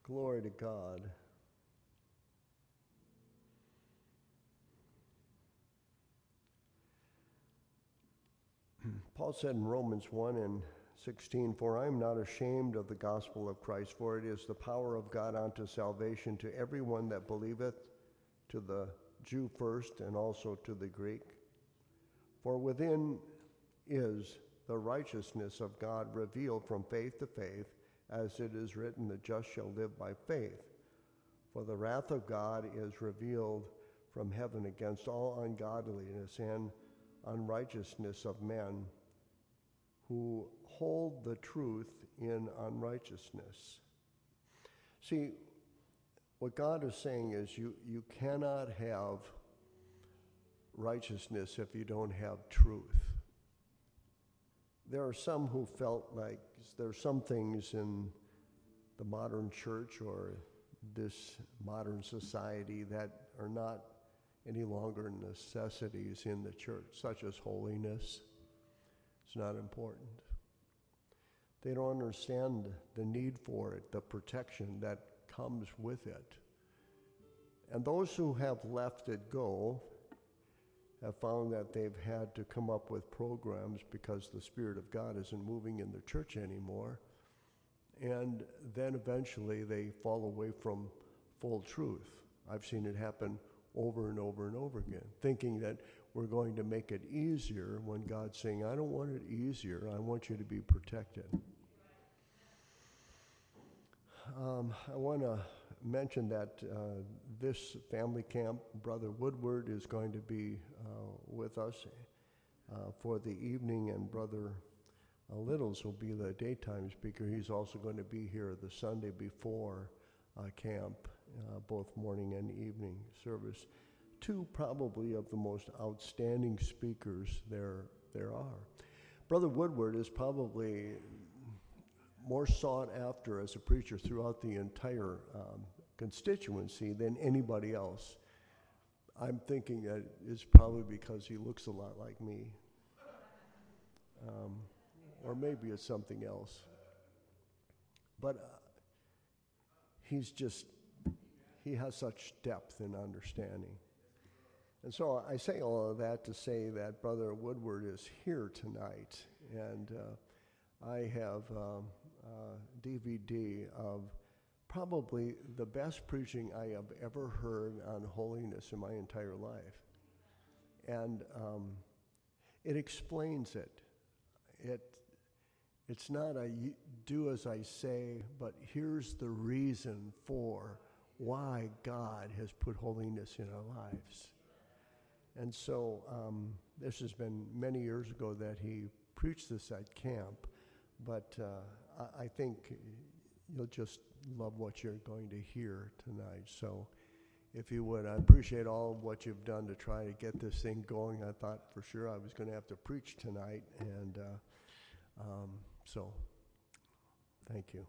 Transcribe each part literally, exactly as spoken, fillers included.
Glory to God. Paul said in Romans one and sixteen, "For I am not ashamed of the gospel of Christ, for it is the power of God unto salvation to everyone that believeth, to the Jew first, and also to the Greek. For within is the righteousness of God revealed from faith to faith, as it is written, the just shall live by faith. For the wrath of God is revealed from heaven against all ungodliness and unrighteousness of men who hold the truth in unrighteousness." See, what God is saying is you, you cannot have righteousness if you don't have truth. There are some who felt like there are some things in the modern church or this modern society that are not any longer necessities in the church, such as holiness. It's not important. They don't understand the need for it, the protection that comes with it. And those who have left it go have found that they've had to come up with programs because the Spirit of God isn't moving in the church anymore. And then eventually they fall away from full truth. I've seen it happen over and over and over again, thinking that we're going to make it easier when God's saying, I don't want it easier, I want you to be protected. Um, I want to mention that uh, this family camp, Brother Woodward is going to be uh, with us uh, for the evening, and Brother uh, Littles will be the daytime speaker. He's also going to be here the Sunday before uh, camp, uh, both morning and evening service. Two probably of the most outstanding speakers there there are. Brother Woodward is probably more sought after as a preacher throughout the entire um, constituency than anybody else. I'm thinking that it's probably because he looks a lot like me. Um, or maybe it's something else. But uh, he's just, he has such depth and understanding. And so I say all of that to say that Brother Woodward is here tonight, and uh, I have um, a D V D of probably the best preaching I have ever heard on holiness in my entire life. And um, it explains it. It it's not a do as I say, but here's the reason for why God has put holiness in our lives. And so um, this has been many years ago that he preached this at camp, but uh, I, I think you'll just love what you're going to hear tonight. So if you would, I appreciate all of what you've done to try to get this thing going. I thought for sure I was going to have to preach tonight, and uh, um, so thank you.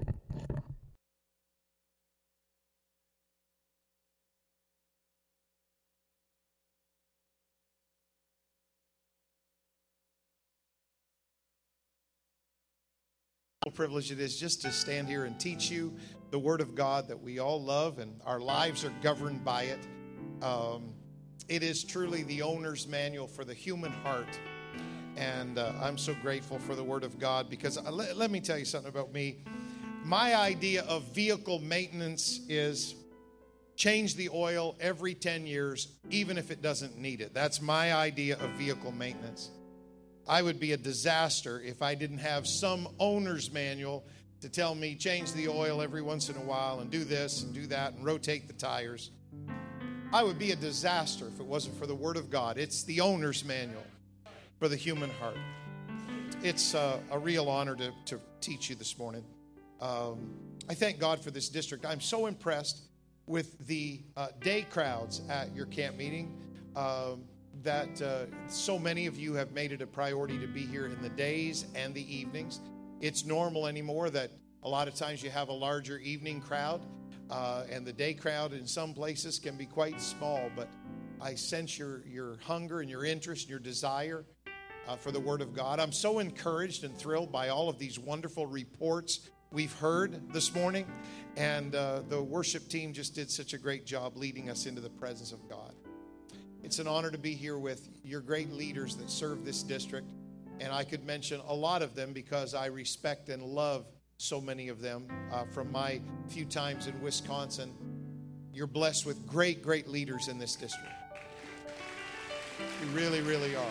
Privilege it is just to stand here and teach you the Word of God that we all love, and our lives are governed by it. Um, it is truly the owner's manual for the human heart, and uh, I'm so grateful for the Word of God, because uh, let, let me tell you something about me. My idea of vehicle maintenance is change the oil every ten years, even if it doesn't need it. That's my idea of vehicle maintenance. I would be a disaster if I didn't have some owner's manual to tell me change the oil every once in a while and do this and do that and rotate the tires. I would be a disaster if it wasn't for the Word of God. It's the owner's manual for the human heart. It's uh, a real honor to, to teach you this morning. Um, I thank God for this district. I'm so impressed with the uh, day crowds at your camp meeting. Um, that uh, so many of you have made it a priority to be here in the days and the evenings. It's normal anymore that a lot of times you have a larger evening crowd, uh, and the day crowd in some places can be quite small, but I sense your, your hunger and your interest and your desire uh, for the Word of God. I'm so encouraged and thrilled by all of these wonderful reports we've heard this morning. And uh, the worship team just did such a great job leading us into the presence of God. It's an honor to be here with your great leaders that serve this district. And I could mention a lot of them because I respect and love so many of them uh, from my few times in Wisconsin. You're blessed with great, great leaders in this district. You really, really are.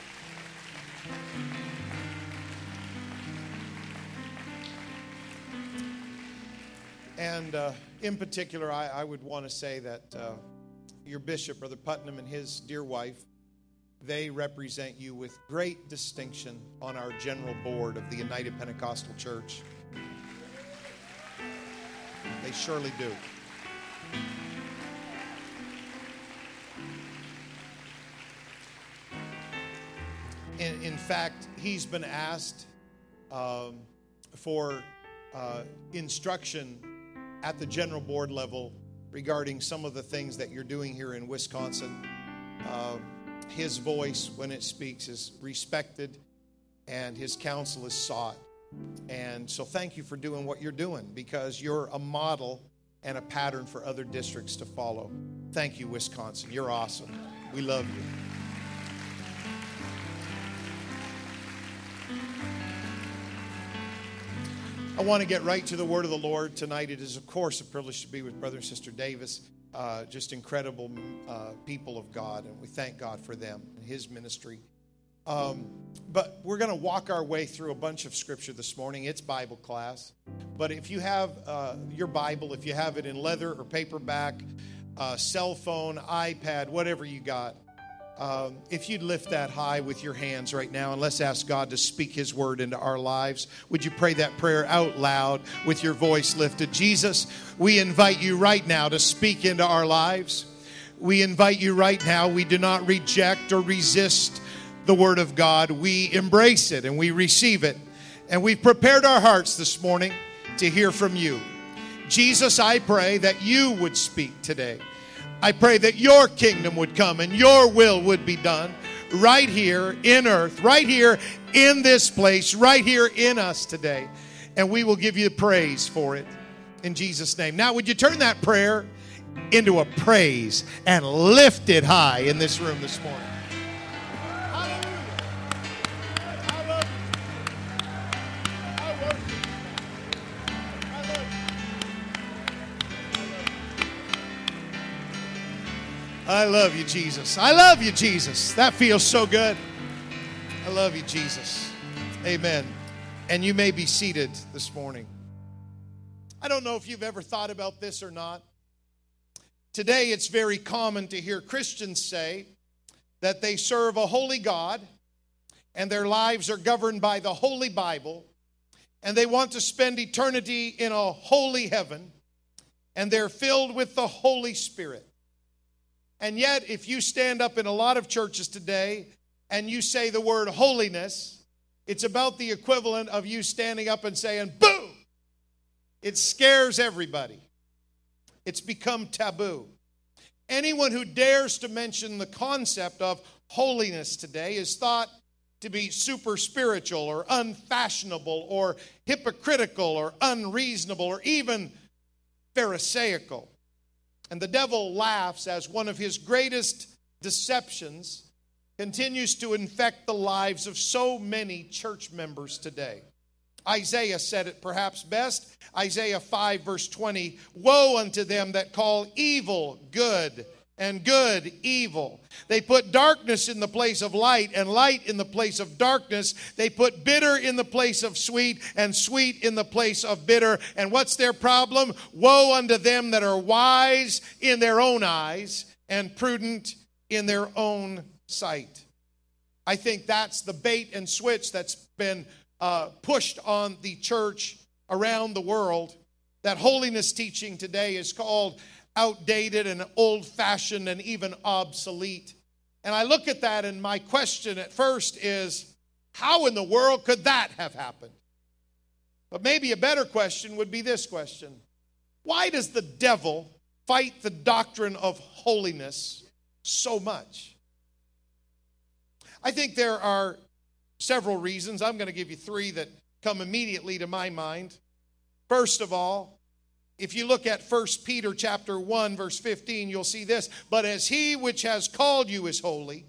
And uh, in particular, I, I would want to say that uh, your bishop, Brother Putnam, and his dear wife, they represent you with great distinction on our general board of the United Pentecostal Church. They surely do. In, in fact, he's been asked um, for uh, instruction at the general board level regarding some of the things that you're doing here in Wisconsin. Uh, his voice, when it speaks, is respected, and his counsel is sought. And so thank you for doing what you're doing, because you're a model and a pattern for other districts to follow. Thank you, Wisconsin. You're awesome. We love you. I want to get right to the word of the Lord tonight. It is, of course, a privilege to be with Brother and Sister Davis, uh, just incredible uh, people of God, and we thank God for them and his ministry. Um, but we're going to walk our way through a bunch of scripture this morning. It's Bible class. But if you have uh, your Bible, if you have it in leather or paperback, uh, cell phone, iPad, whatever you got, Um, if you'd lift that high with your hands right now, and let's ask God to speak his word into our lives. Would you pray that prayer out loud with your voice lifted? Jesus, we invite you right now to speak into our lives. We invite you right now. We do not reject or resist the word of God. We embrace it and we receive it. And we've prepared our hearts this morning to hear from you. Jesus, I pray that you would speak today. I pray that your kingdom would come and your will would be done right here in earth, right here in this place, right here in us today. And we will give you praise for it in Jesus' name. Now, would you turn that prayer into a praise and lift it high in this room this morning? I love you, Jesus. I love you, Jesus. That feels so good. I love you, Jesus. Amen. And you may be seated this morning. I don't know if you've ever thought about this or not. Today, it's very common to hear Christians say that they serve a holy God and their lives are governed by the Holy Bible, and they want to spend eternity in a holy heaven, and they're filled with the Holy Spirit. And yet, if you stand up in a lot of churches today and you say the word holiness, it's about the equivalent of you standing up and saying, boo! It scares everybody. It's become taboo. Anyone who dares to mention the concept of holiness today is thought to be super spiritual or unfashionable or hypocritical or unreasonable or even pharisaical. And the devil laughs as one of his greatest deceptions continues to infect the lives of so many church members today. Isaiah said it perhaps best. Isaiah five verse twenty, woe unto them that call evil good and good evil. They put darkness in the place of light and light in the place of darkness. They put bitter in the place of sweet and sweet in the place of bitter. And what's their problem? Woe unto them that are wise in their own eyes and prudent in their own sight. I think that's the bait and switch that's been uh, pushed on the church around the world. That holiness teaching today is called outdated and old-fashioned and even obsolete. And I look at that, and my question at first is, how in the world could that have happened? But maybe a better question would be this question. Why does the devil fight the doctrine of holiness so much? I think there are several reasons. I'm going to give you three that come immediately to my mind. First of all, if you look at First Peter chapter one, verse fifteen, you'll see this. But as he which has called you is holy,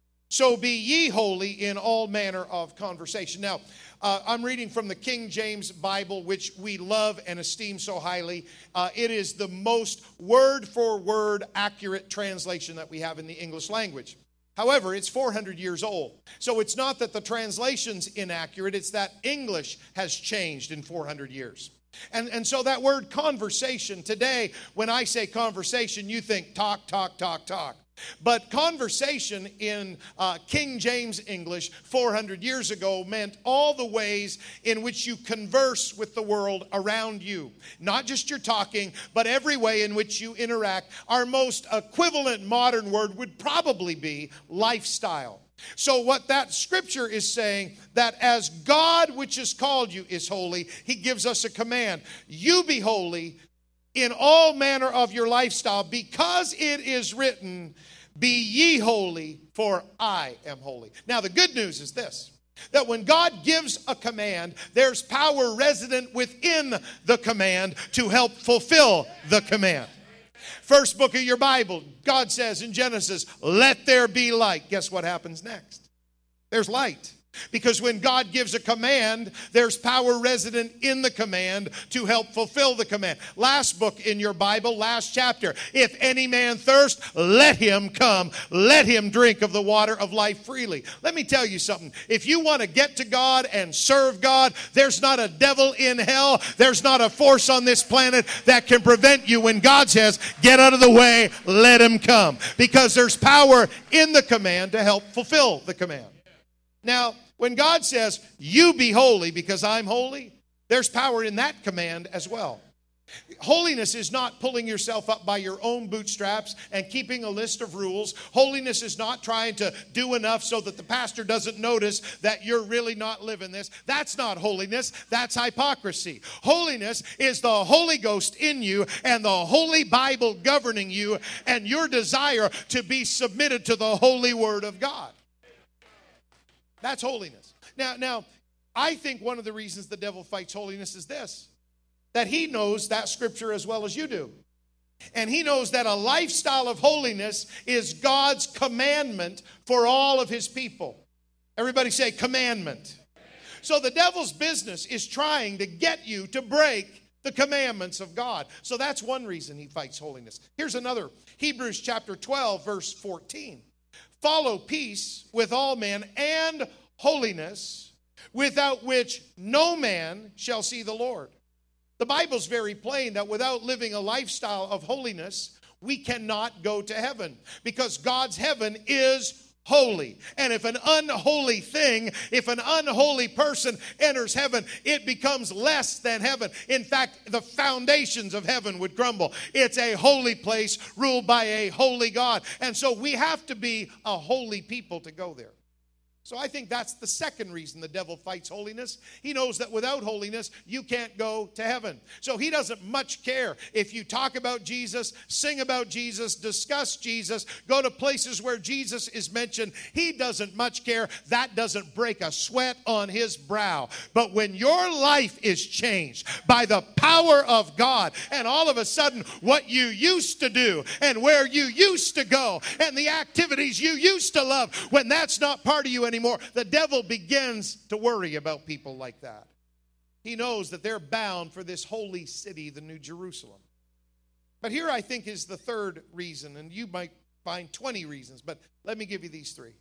so be ye holy in all manner of conversation. Now, uh, I'm reading from the King James Bible, which we love and esteem so highly. Uh, it is the most word-for-word accurate translation that we have in the English language. However, it's four hundred years old. So it's not that the translation's inaccurate, it's that English has changed in four hundred years. And, and so that word conversation, today, when I say conversation, you think talk, talk, talk, talk. But conversation in uh, King James English four hundred years ago meant all the ways in which you converse with the world around you. Not just your talking, but every way in which you interact. Our most equivalent modern word would probably be lifestyle. So what that scripture is saying, that as God which has called you is holy, he gives us a command. You be holy in all manner of your lifestyle, because it is written, be ye holy, for I am holy. Now the good news is this, that when God gives a command, there's power resident within the command to help fulfill the command. First book of your Bible, God says in Genesis, let there be light. Guess what happens next? There's light. Because when God gives a command, there's power resident in the command to help fulfill the command. Last book in your Bible, last chapter. If any man thirst, let him come. Let him drink of the water of life freely. Let me tell you something. If you want to get to God and serve God, there's not a devil in hell. There's not a force on this planet that can prevent you when God says, get out of the way, let him come. Because there's power in the command to help fulfill the command. Now, when God says, you be holy because I'm holy, there's power in that command as well. Holiness is not pulling yourself up by your own bootstraps and keeping a list of rules. Holiness is not trying to do enough so that the pastor doesn't notice that you're really not living this. That's not holiness. That's hypocrisy. Holiness is the Holy Ghost in you and the Holy Bible governing you and your desire to be submitted to the Holy Word of God. That's holiness. Now, now, I think one of the reasons the devil fights holiness is this, that he knows that scripture as well as you do. And he knows that a lifestyle of holiness is God's commandment for all of his people. Everybody say commandment. So the devil's business is trying to get you to break the commandments of God. So that's one reason he fights holiness. Here's another. Hebrews chapter twelve, verse fourteen. Follow peace with all men and holiness, without which no man shall see the Lord. The Bible's very plain that without living a lifestyle of holiness, we cannot go to heaven, because God's heaven is holy. And if an unholy thing, if an unholy person enters heaven, it becomes less than heaven. In fact, the foundations of heaven would crumble. It's a holy place ruled by a holy God. And so we have to be a holy people to go there. So I think that's the second reason the devil fights holiness. He knows that without holiness, you can't go to heaven. So he doesn't much care if you talk about Jesus, sing about Jesus, discuss Jesus, go to places where Jesus is mentioned. He doesn't much care. That doesn't break a sweat on his brow. But when your life is changed by the power of God, and all of a sudden what you used to do and where you used to go and the activities you used to love, when that's not part of you anymore, Anymore, the devil begins to worry about people like that. He knows that they're bound for this holy city, the New Jerusalem. But here I think is the third reason, and you might find twenty reasons, but let me give you these three.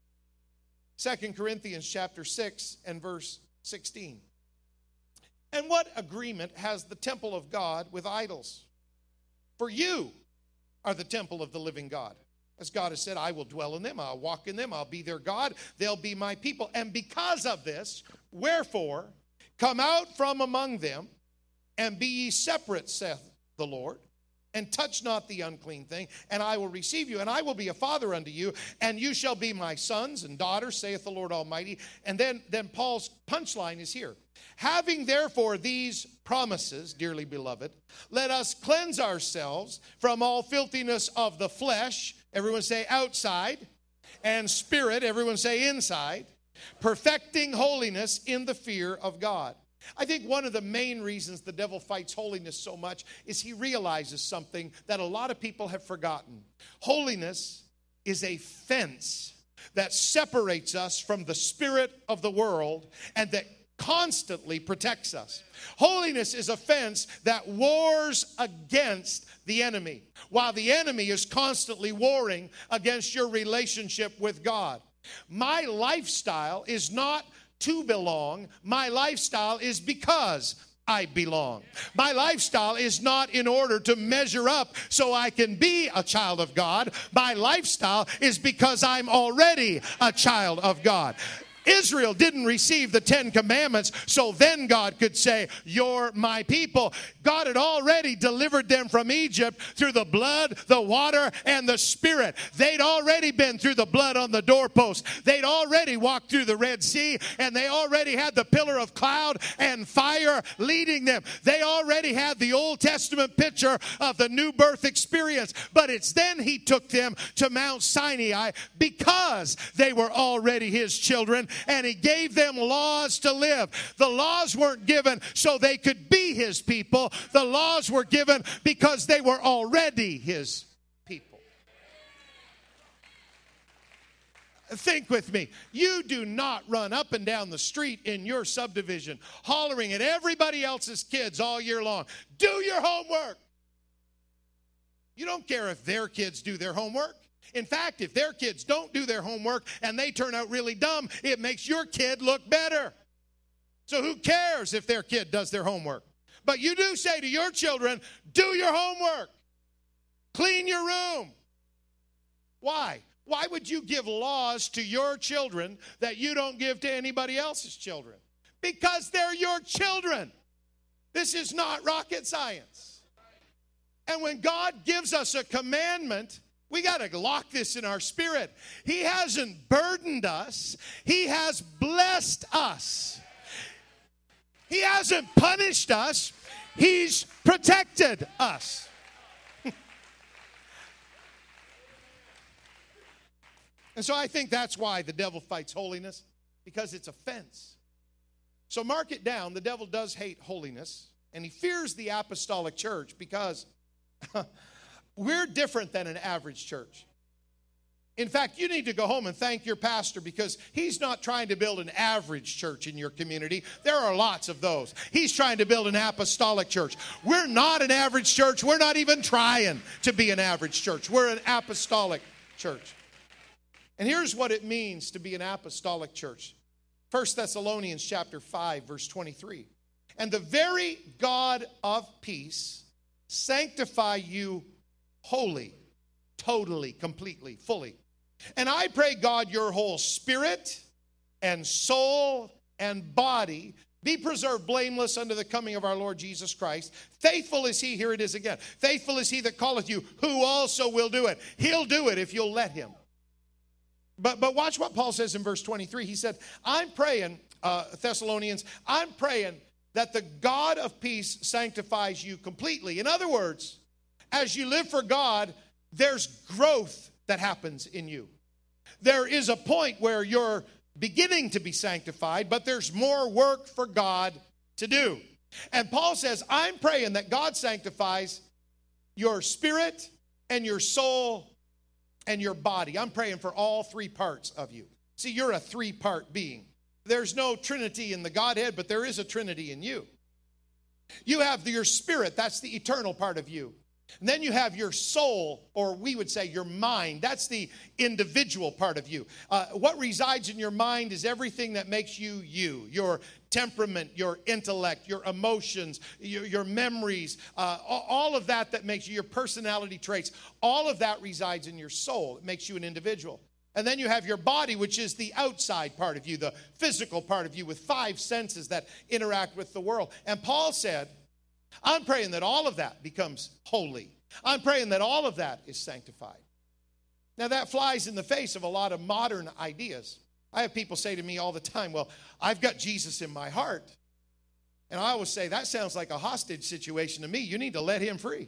Second Corinthians chapter six and verse sixteen. And what agreement has the temple of God with idols? For you are the temple of the living God. As God has said, I will dwell in them, I'll walk in them, I'll be their God, they'll be my people. And because of this, wherefore, come out from among them, and be ye separate, saith the Lord, and touch not the unclean thing, and I will receive you, and I will be a father unto you, and you shall be my sons and daughters, saith the Lord Almighty. And then, then Paul's punchline is here. Having therefore these promises, dearly beloved, let us cleanse ourselves from all filthiness of the flesh, everyone say outside, and spirit, everyone say inside, perfecting holiness in the fear of God. I think one of the main reasons the devil fights holiness so much is he realizes something that a lot of people have forgotten. Holiness is a fence that separates us from the spirit of the world and that constantly protects us. Holiness is a fence that wars against the enemy, while the enemy is constantly warring against your relationship with God. My lifestyle is not to belong. My lifestyle is because I belong. My lifestyle is not in order to measure up so I can be a child of God. My lifestyle is because I'm already a child of God. Israel didn't receive the Ten Commandments, so then God could say, you're my people. God had already delivered them from Egypt through the blood, the water, and the Spirit. They'd already been through the blood on the doorpost. They'd already walked through the Red Sea, and they already had the pillar of cloud and fire leading them. They already had the Old Testament picture of the new birth experience. But it's then he took them to Mount Sinai because they were already his children, and he gave them laws to live. The laws weren't given so they could be his people. The laws were given because they were already his people. Think with me. You do not run up and down the street in your subdivision hollering at everybody else's kids all year long, do your homework. You don't care if their kids do their homework. In fact, if their kids don't do their homework and they turn out really dumb, it makes your kid look better. So who cares if their kid does their homework? But you do say to your children, do your homework. Clean your room. Why? Why would you give laws to your children that you don't give to anybody else's children? Because they're your children. This is not rocket science. And when God gives us a commandment, we got to lock this in our spirit. He hasn't burdened us. He has blessed us. He hasn't punished us. He's protected us. And so I think that's why the devil fights holiness, because it's a fence. So mark it down. The devil does hate holiness, and he fears the apostolic church because we're different than an average church. In fact, you need to go home and thank your pastor because he's not trying to build an average church in your community. There are lots of those. He's trying to build an apostolic church. We're not an average church. We're not even trying to be an average church. We're an apostolic church. And here's what it means to be an apostolic church. First Thessalonians chapter five, verse twenty-three. And the very God of peace sanctify you wholly, totally, completely, fully. And I pray, God, your whole spirit and soul and body be preserved blameless unto the coming of our Lord Jesus Christ. Faithful is he, here it is again. Faithful is he that calleth you, who also will do it. He'll do it if you'll let him. But, but watch what Paul says in verse twenty-three. He said, I'm praying, uh, Thessalonians, I'm praying that the God of peace sanctifies you completely. In other words, as you live for God, there's growth that happens in you. There is a point where you're beginning to be sanctified, but there's more work for God to do. And Paul says, I'm praying that God sanctifies your spirit and your soul and your body. I'm praying for all three parts of you. See, you're a three-part being. There's no Trinity in the Godhead, but there is a Trinity in you. You have your spirit, that's the eternal part of you. And then you have your soul, or we would say your mind. That's the individual part of you. Uh, what resides in your mind is everything that makes you you. Your temperament, your intellect, your emotions, your, your memories, uh, all of that that makes you, your personality traits, all of that resides in your soul. It makes you an individual. And then you have your body, which is the outside part of you, the physical part of you with five senses that interact with the world. And Paul said, I'm praying that all of that becomes holy. I'm praying that all of that is sanctified. Now that flies in the face of a lot of modern ideas. I have people say to me all the time, well, I've got Jesus in my heart. And I always say, that sounds like a hostage situation to me. You need to let him free.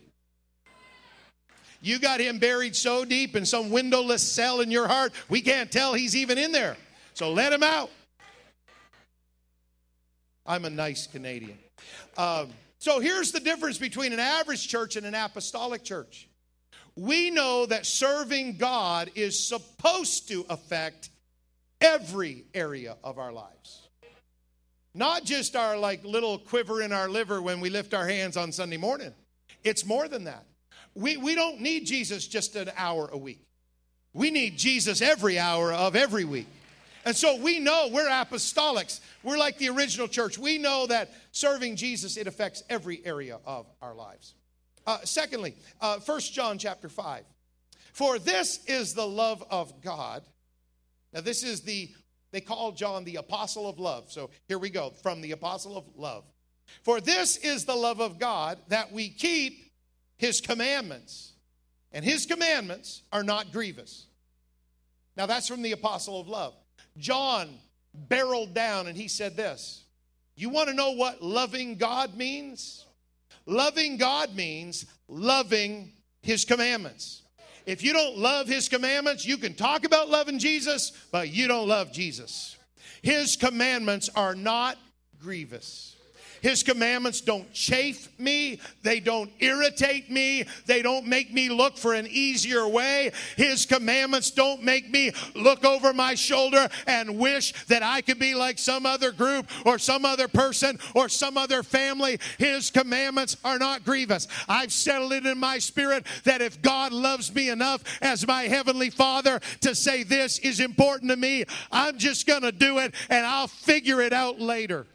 You got him buried so deep in some windowless cell in your heart, we can't tell he's even in there. So let him out. I'm a nice Canadian. Um, so here's the difference between an average church and an apostolic church. We know that serving God is supposed to affect every area of our lives. Not just our like little quiver in our liver when we lift our hands on Sunday morning. It's more than that. We, we don't need Jesus just an hour a week. We need Jesus every hour of every week. And so we know we're apostolics. We're like the original church. We know that serving Jesus, it affects every area of our lives. Uh, secondly, uh, First John chapter five. For this is the love of God. Now this is the, they call John the apostle of love. So here we go, from the apostle of love. For this is the love of God, that we keep his commandments. And his commandments are not grievous. Now that's from the apostle of love. John barreled down and he said this. You want to know what loving God means? Loving God means loving his commandments. If you don't love his commandments, you can talk about loving Jesus, but you don't love Jesus. His commandments are not grievous. His commandments don't chafe me. They don't irritate me. They don't make me look for an easier way. His commandments don't make me look over my shoulder and wish that I could be like some other group or some other person or some other family. His commandments are not grievous. I've settled it in my spirit that if God loves me enough as my heavenly Father to say this is important to me, I'm just going to do it and I'll figure it out later.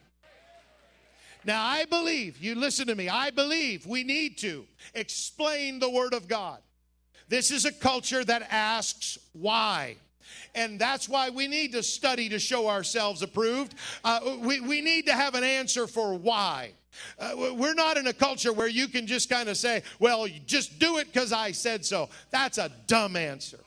Now, I believe, you listen to me, I believe we need to explain the Word of God. This is a culture that asks why. And that's why we need to study to show ourselves approved. Uh, we, we need to have an answer for why. Uh, we're not in a culture where you can just kind of say, well, just do it because I said so. That's a dumb answer.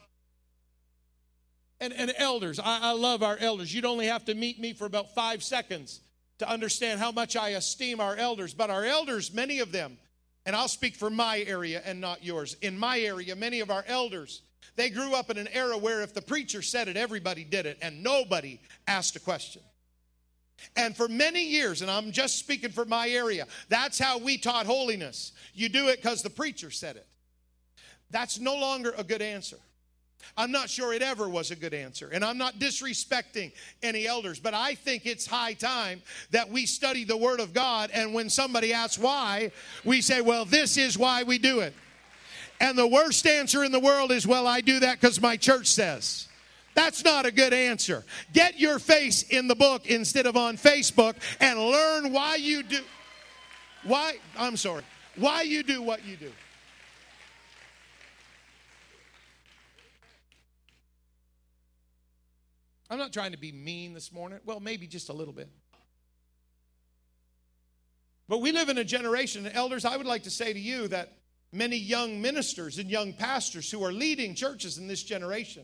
And, and elders, I, I love our elders. You'd only have to meet me for about five seconds to understand how much I esteem our elders. But our elders, many of them, and I'll speak for my area and not yours. In my area, many of our elders, they grew up in an era where if the preacher said it, everybody did it, and nobody asked a question. And for many years, and I'm just speaking for my area, that's how we taught holiness. You do it because the preacher said it. That's no longer a good answer. I'm not sure it ever was a good answer. And I'm not disrespecting any elders, but I think it's high time that we study the Word of God. And when somebody asks why, we say, well, this is why we do it. And the worst answer in the world is, well, I do that because my church says. That's not a good answer. Get your face in the book instead of on Facebook and learn why you do. Why, I'm sorry, why you do what you do. I'm not trying to be mean this morning. Well, maybe just a little bit. But we live in a generation, and elders, I would like to say to you that many young ministers and young pastors who are leading churches in this generation.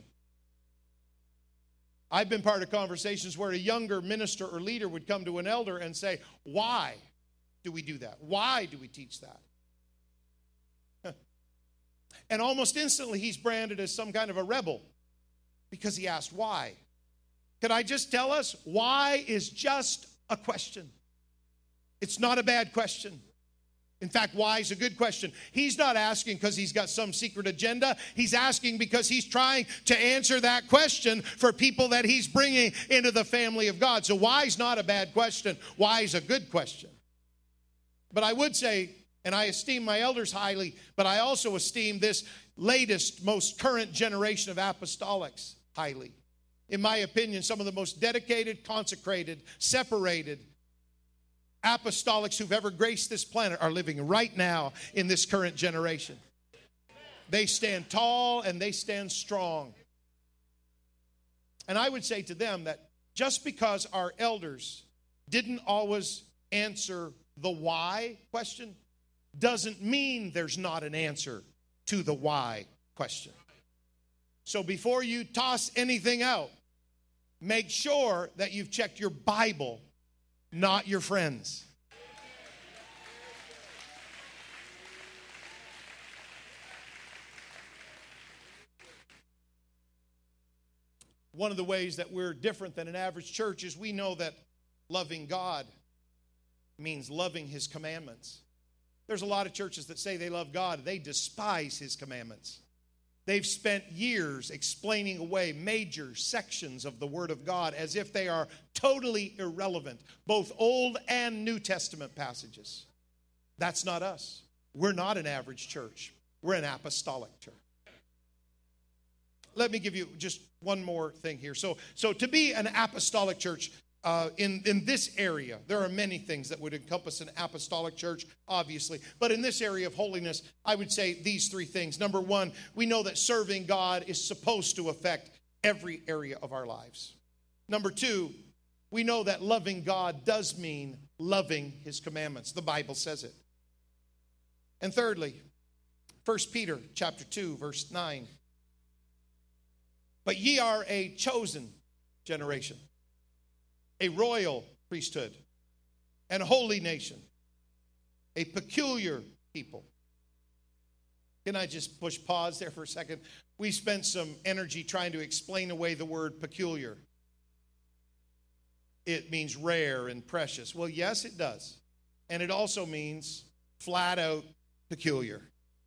I've been part of conversations where a younger minister or leader would come to an elder and say, why do we do that? Why do we teach that? And almost instantly he's branded as some kind of a rebel because he asked why. Could I just tell us, why is just a question? It's not a bad question. In fact, why is a good question. He's not asking because he's got some secret agenda. He's asking because he's trying to answer that question for people that he's bringing into the family of God. So why is not a bad question. Why is a good question. But I would say, and I esteem my elders highly, but I also esteem this latest, most current generation of apostolics highly. In my opinion, some of the most dedicated, consecrated, separated apostolics who've ever graced this planet are living right now in this current generation. They stand tall and they stand strong. And I would say to them that just because our elders didn't always answer the why question doesn't mean there's not an answer to the why question. So before you toss anything out, make sure that you've checked your Bible, not your friends. One of the ways that we're different than an average church is we know that loving God means loving his commandments. There's a lot of churches that say they love God. They despise his commandments. They've spent years explaining away major sections of the Word of God as if they are totally irrelevant, both Old and New Testament passages. That's not us. We're not an average church. We're an apostolic church. Let me give you just one more thing here. So, so to be an apostolic church, Uh, in, in this area, there are many things that would encompass an apostolic church, obviously. But in this area of holiness, I would say these three things. Number one, we know that serving God is supposed to affect every area of our lives. Number two, we know that loving God does mean loving his commandments. The Bible says it. And thirdly, First Peter chapter two, verse nine. But ye are a chosen generation, a royal priesthood, and a holy nation, a peculiar people. Can I just push pause there for a second? We spent some energy trying to explain away the word peculiar. It means rare and precious. Well, yes, it does. And it also means flat out peculiar.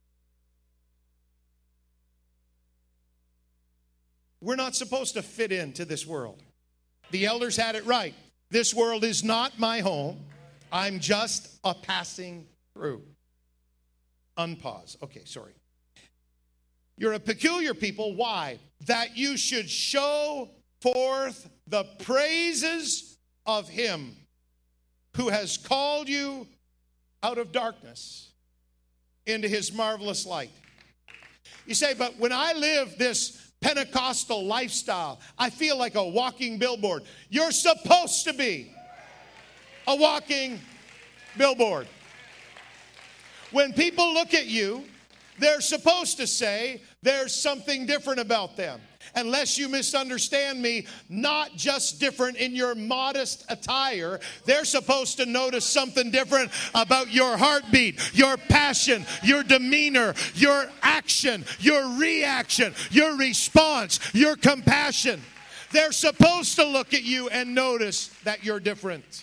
We're not supposed to fit into this world. The elders had it right. This world is not my home. I'm just a passing through. Unpause. Okay, sorry. You're a peculiar people. Why? That you should show forth the praises of him who has called you out of darkness into his marvelous light. You say, but when I live this Pentecostal lifestyle, I feel like a walking billboard. You're supposed to be a walking billboard. When people look at you, they're supposed to say there's something different about them. Unless you misunderstand me, not just different in your modest attire. They're supposed to notice something different about your heartbeat, your passion, your demeanor, your action, your reaction, your response, your compassion. They're supposed to look at you and notice that you're different.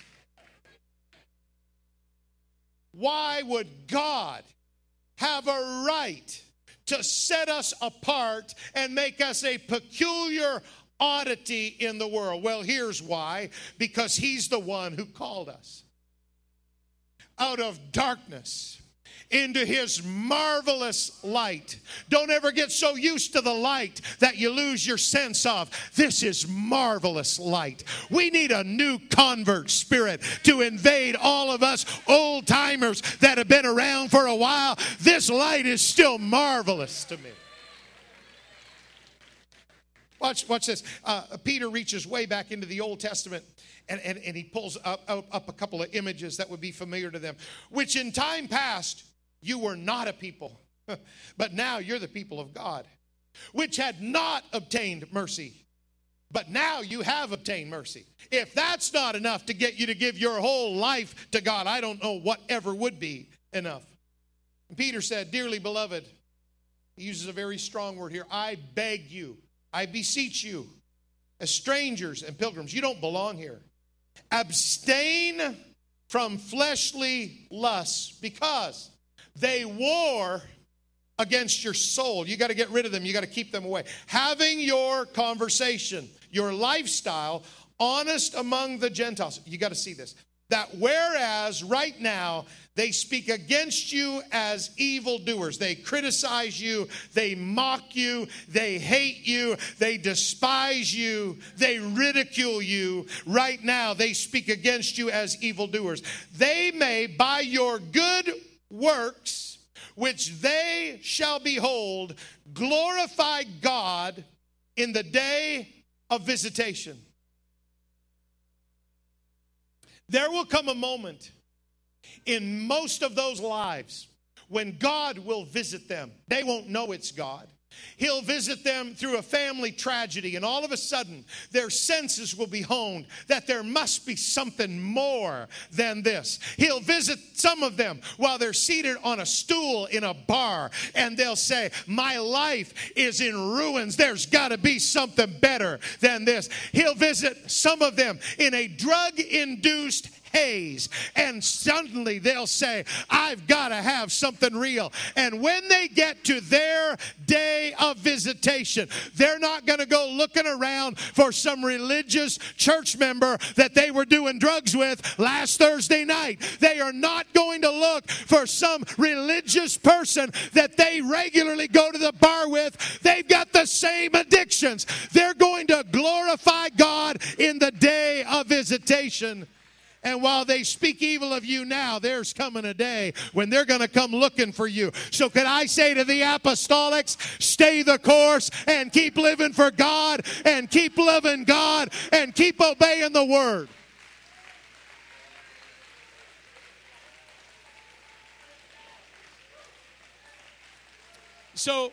Why would God have a right to set us apart and make us a peculiar oddity in the world? Well, here's why. Because he's the one who called us out of darkness into his marvelous light. Don't ever get so used to the light that you lose your sense of, this is marvelous light. We need a new convert spirit to invade all of us old timers that have been around for a while. This light is still marvelous to me. Watch, watch this. Uh, Peter reaches way back into the Old Testament, and, and, and he pulls up, up, up a couple of images that would be familiar to them. Which in time past, you were not a people, but now you're the people of God. Which had not obtained mercy, but now you have obtained mercy. If that's not enough to get you to give your whole life to God, I don't know what ever would be enough. And Peter said, dearly beloved, he uses a very strong word here, I beg you, I beseech you, as strangers and pilgrims, you don't belong here. Abstain from fleshly lusts, because they war against your soul. You got to get rid of them. You got to keep them away. Having your conversation, your lifestyle, honest among the Gentiles. You got to see this. That whereas right now they speak against you as evildoers. They criticize you. They mock you. They hate you. They despise you. They ridicule you. Right now they speak against you as evildoers. They may, by your good works, which they shall behold, glorify God in the day of visitation. There will come a moment in most of those lives when God will visit them. They won't know it's God. He'll visit them through a family tragedy, and all of a sudden their senses will be honed that there must be something more than this. He'll visit some of them while they're seated on a stool in a bar, and they'll say, my life is in ruins. There's got to be something better than this. He'll visit some of them in a drug-induced haze, and suddenly they'll say, I've got to have something real. And when they get to their day of visitation, they're not going to go looking around for some religious church member that they were doing drugs with last Thursday night. They are not going to look for some religious person that they regularly go to the bar with. They've got the same addictions. They're going to glorify God in the day of visitation. And while they speak evil of you now, there's coming a day when they're going to come looking for you. So can I say to the apostolics, stay the course and keep living for God and keep loving God and keep obeying the word. So,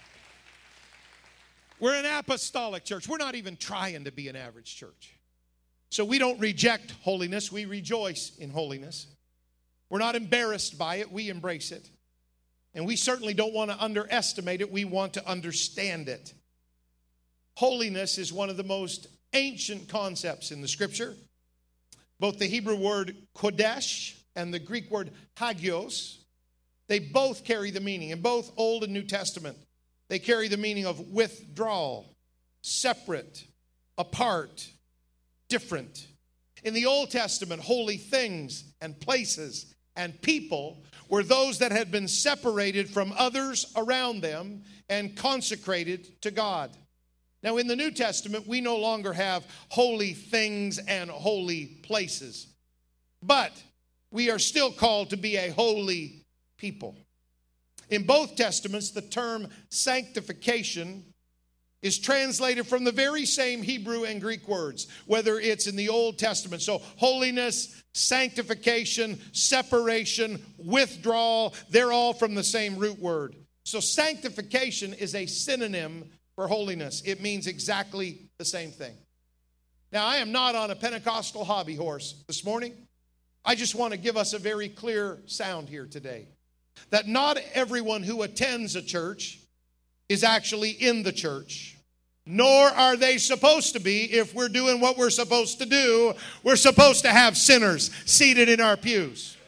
we're an apostolic church. We're not even trying to be an average church. So we don't reject holiness. We rejoice in holiness. We're not embarrassed by it. We embrace it. And we certainly don't want to underestimate it. We want to understand it. Holiness is one of the most ancient concepts in the Scripture. Both the Hebrew word kodesh and the Greek word hagios, they both carry the meaning. In both Old and New Testament, they carry the meaning of withdrawal, separate, apart, different. In the Old Testament, holy things and places and people were those that had been separated from others around them and consecrated to God. Now, in the New Testament, we no longer have holy things and holy places, but we are still called to be a holy people. In both Testaments, the term sanctification is translated from the very same Hebrew and Greek words, whether it's in the Old Testament. So holiness, sanctification, separation, withdrawal, they're all from the same root word. So sanctification is a synonym for holiness. It means exactly the same thing. Now, I am not on a Pentecostal hobby horse this morning. I just want to give us a very clear sound here today. That not everyone who attends a church is actually in the church. Nor are they supposed to be if we're doing what we're supposed to do. We're supposed to have sinners seated in our pews.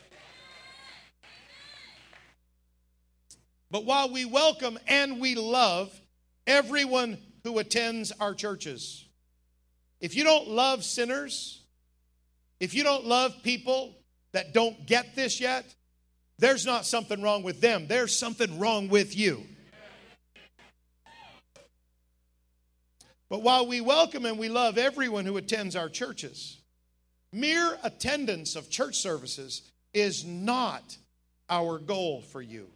But while we welcome and we love everyone who attends our churches, if you don't love sinners, if you don't love people that don't get this yet, there's not something wrong with them. There's something wrong with you. But while we welcome and we love everyone who attends our churches, mere attendance of church services is not our goal for you.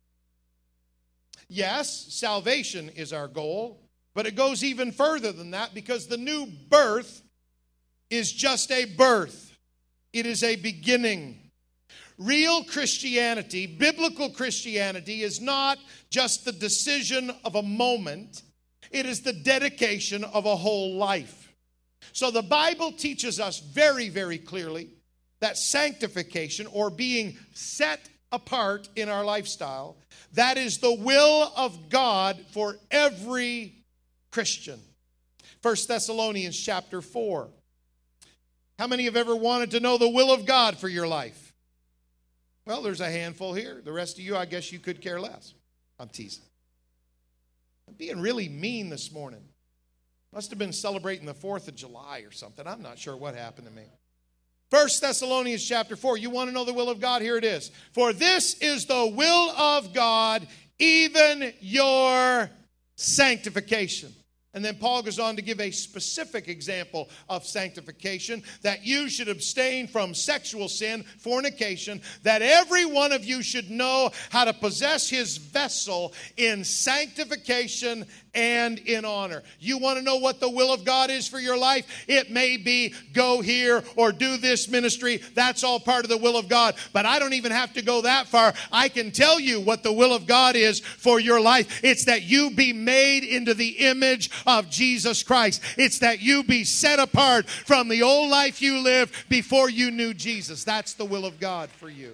Yes, salvation is our goal, but it goes even further than that because the new birth is just a birth. It is a beginning. Real Christianity, biblical Christianity, is not just the decision of a moment. It is the dedication of a whole life. So the Bible teaches us very, very clearly that sanctification, or being set apart in our lifestyle, that is the will of God for every Christian. First Thessalonians chapter four. How many have ever wanted to know the will of God for your life? Well, there's a handful here. The rest of you, I guess you could care less. I'm teasing. I'm being really mean this morning. Must have been celebrating the fourth of July or something. I'm not sure what happened to me. First Thessalonians chapter four. You want to know the will of God? Here it is. For this is the will of God, even your sanctification. And then Paul goes on to give a specific example of sanctification, that you should abstain from sexual sin, fornication, that every one of you should know how to possess his vessel in sanctification and in honor. You want to know what the will of God is for your life? It may be go here or do this ministry. That's all part of the will of God. But I don't even have to go that far. I can tell you what the will of God is for your life. It's that you be made into the image of Jesus Christ. It's that you be set apart from the old life you lived before you knew Jesus. That's the will of God for you.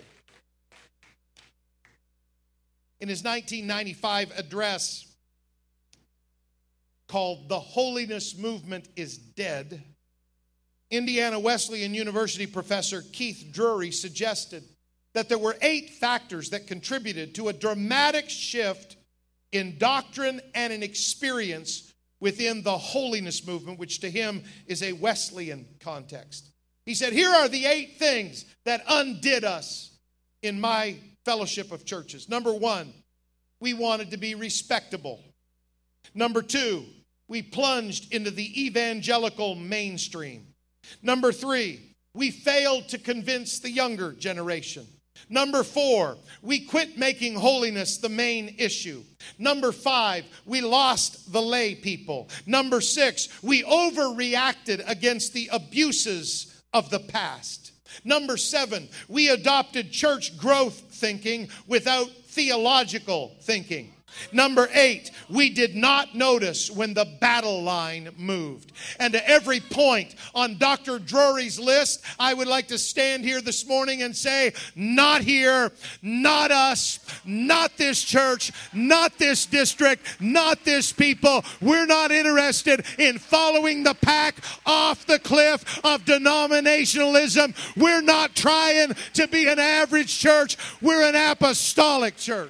In his nineteen ninety-five address called "The Holiness Movement is Dead," Indiana Wesleyan University professor Keith Drury suggested that there were eight factors that contributed to a dramatic shift in doctrine and in experience within the holiness movement, which to him is a Wesleyan context. He said, here are the eight things that undid us in my fellowship of churches. Number one, we wanted to be respectable. Number two, we plunged into the evangelical mainstream. Number three, we failed to convince the younger generation. Number four, we quit making holiness the main issue. Number five, we lost the lay people. Number six, we overreacted against the abuses of the past. Number seven, we adopted church growth thinking without theological thinking. Number eight, we did not notice when the battle line moved. And to every point on Doctor Drury's list, I would like to stand here this morning and say, not here, not us, not this church, not this district, not this people. We're not interested in following the pack off the cliff of denominationalism. We're not trying to be an average church. We're an apostolic church.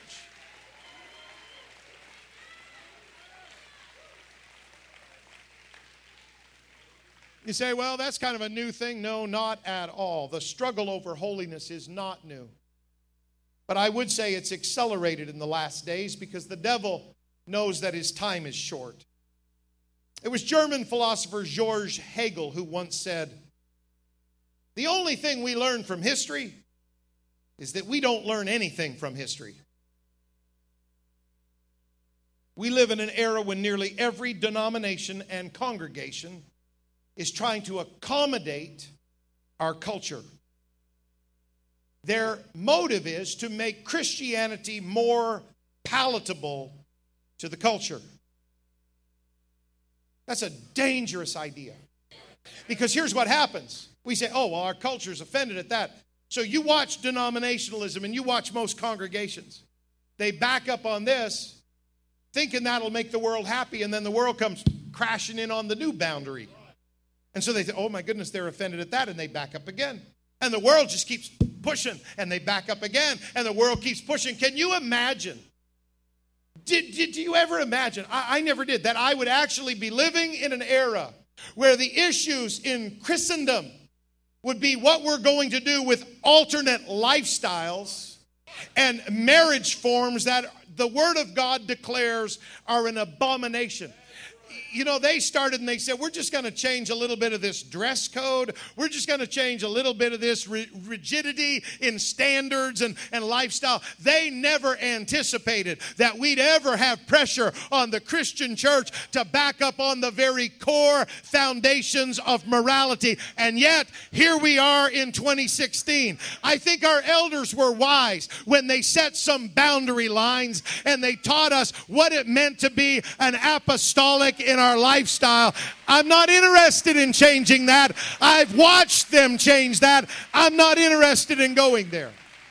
You say, well, that's kind of a new thing. No, not at all. The struggle over holiness is not new. But I would say it's accelerated in the last days because the devil knows that his time is short. It was German philosopher Georg Hegel who once said, the only thing we learn from history is that we don't learn anything from history. We live in an era when nearly every denomination and congregation is trying to accommodate our culture. Their motive is to make Christianity more palatable to the culture. That's a dangerous idea. Because here's what happens. We say, oh, well, our culture's offended at that. So you watch denominationalism and you watch most congregations. They back up on this, thinking that'll make the world happy, and then the world comes crashing in on the new boundary. And so they say, oh my goodness, they're offended at that, and they back up again. And the world just keeps pushing, and they back up again, and the world keeps pushing. Can you imagine? Did, did you ever imagine? I, I never did. That I would actually be living in an era where the issues in Christendom would be what we're going to do with alternate lifestyles and marriage forms that the Word of God declares are an abomination. You know, they started and they said, we're just going to change a little bit of this dress code. We're just going to change a little bit of this rigidity in standards and, and lifestyle. They never anticipated that we'd ever have pressure on the Christian church to back up on the very core foundations of morality. And yet, here we are in twenty sixteen. I think our elders were wise when they set some boundary lines and they taught us what it meant to be an apostolic in our lifestyle. I'm not interested in changing that. I've watched them change that. I'm not interested in going there.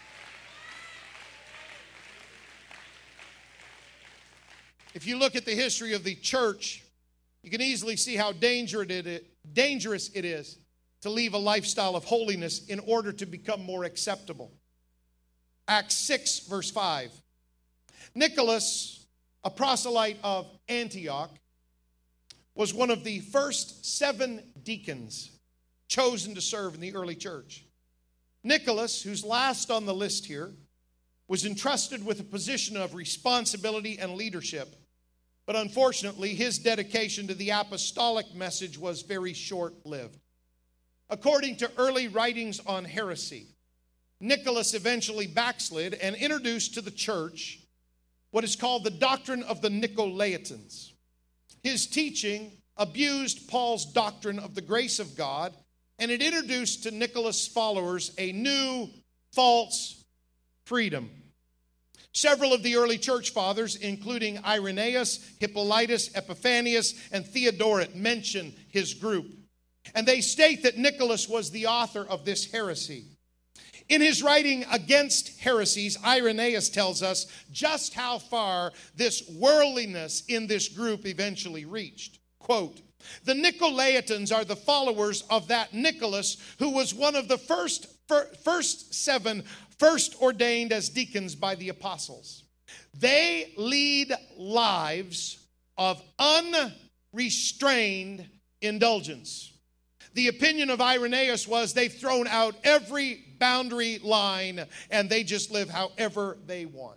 If you look at the history of the church, you can easily see how dangerous it is to leave a lifestyle of holiness in order to become more acceptable. Acts six, verse five. Nicholas, a proselyte of Antioch, was one of the first seven deacons chosen to serve in the early church. Nicholas, who's last on the list here, was entrusted with a position of responsibility and leadership. But unfortunately, his dedication to the apostolic message was very short-lived. According to early writings on heresy, Nicholas eventually backslid and introduced to the church what is called the doctrine of the Nicolaitans. His teaching abused Paul's doctrine of the grace of God, and it introduced to Nicholas' followers a new false freedom. Several of the early church fathers, including Irenaeus, Hippolytus, Epiphanius, and Theodoret, mention his group. And they state that Nicholas was the author of this heresy. In his writing against heresies, Irenaeus tells us just how far this worldliness in this group eventually reached. Quote, The Nicolaitans are the followers of that Nicholas who was one of the first, first seven first ordained as deacons by the apostles. They lead lives of unrestrained indulgence. The opinion of Irenaeus was they've thrown out every boundary line and they just live however they want.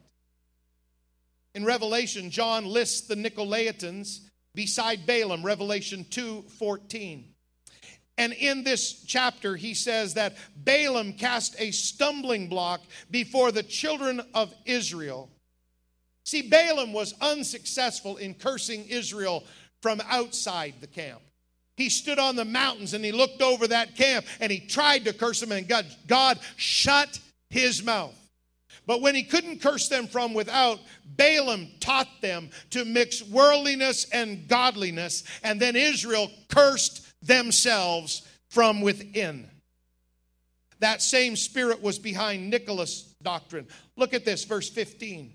In Revelation, John lists the Nicolaitans beside Balaam, Revelation two fourteen. And in this chapter, he says that Balaam cast a stumbling block before the children of Israel. See, Balaam was unsuccessful in cursing Israel from outside the camp. He stood on the mountains and he looked over that camp and he tried to curse them, and God, God shut his mouth. But when he couldn't curse them from without, Balaam taught them to mix worldliness and godliness, and then Israel cursed themselves from within. That same spirit was behind Nicholas' doctrine. Look at this, verse fifteen.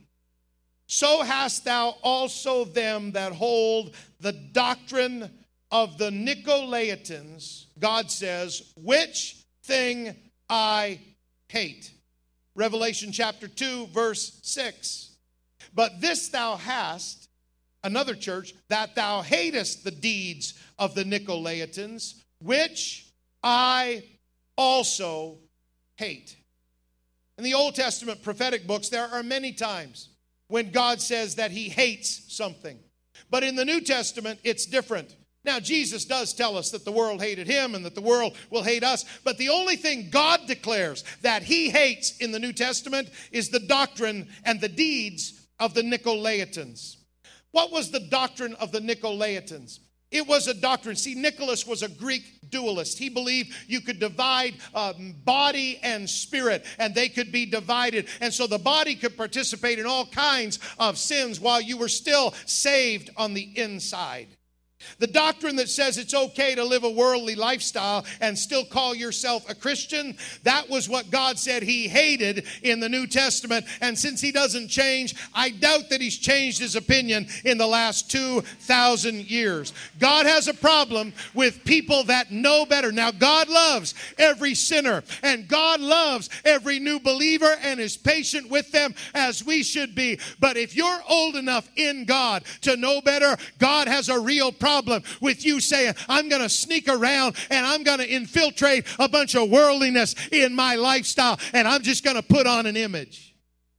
So hast thou also them that hold the doctrine of the Nicolaitans, God says, which thing I hate. Revelation chapter two, verse six. But this thou hast, another church, that thou hatest the deeds of the Nicolaitans, which I also hate. In the Old Testament prophetic books, there are many times when God says that he hates something. But in the New Testament, it's different. Now, Jesus does tell us that the world hated him and that the world will hate us. But the only thing God declares that he hates in the New Testament is the doctrine and the deeds of the Nicolaitans. What was the doctrine of the Nicolaitans? It was a doctrine. See, Nicholas was a Greek dualist. He believed you could divide uh, body and spirit, and they could be divided. And so the body could participate in all kinds of sins while you were still saved on the inside. The doctrine that says it's okay to live a worldly lifestyle and still call yourself a Christian, that was what God said he hated in the New Testament. And since he doesn't change, I doubt that he's changed his opinion in the last two thousand years. God has a problem with people that know better. Now, God loves every sinner, and God loves every new believer and is patient with them as we should be. But if you're old enough in God to know better, God has a real problem Problem with you saying, I'm going to sneak around and I'm going to infiltrate a bunch of worldliness in my lifestyle and I'm just going to put on an image.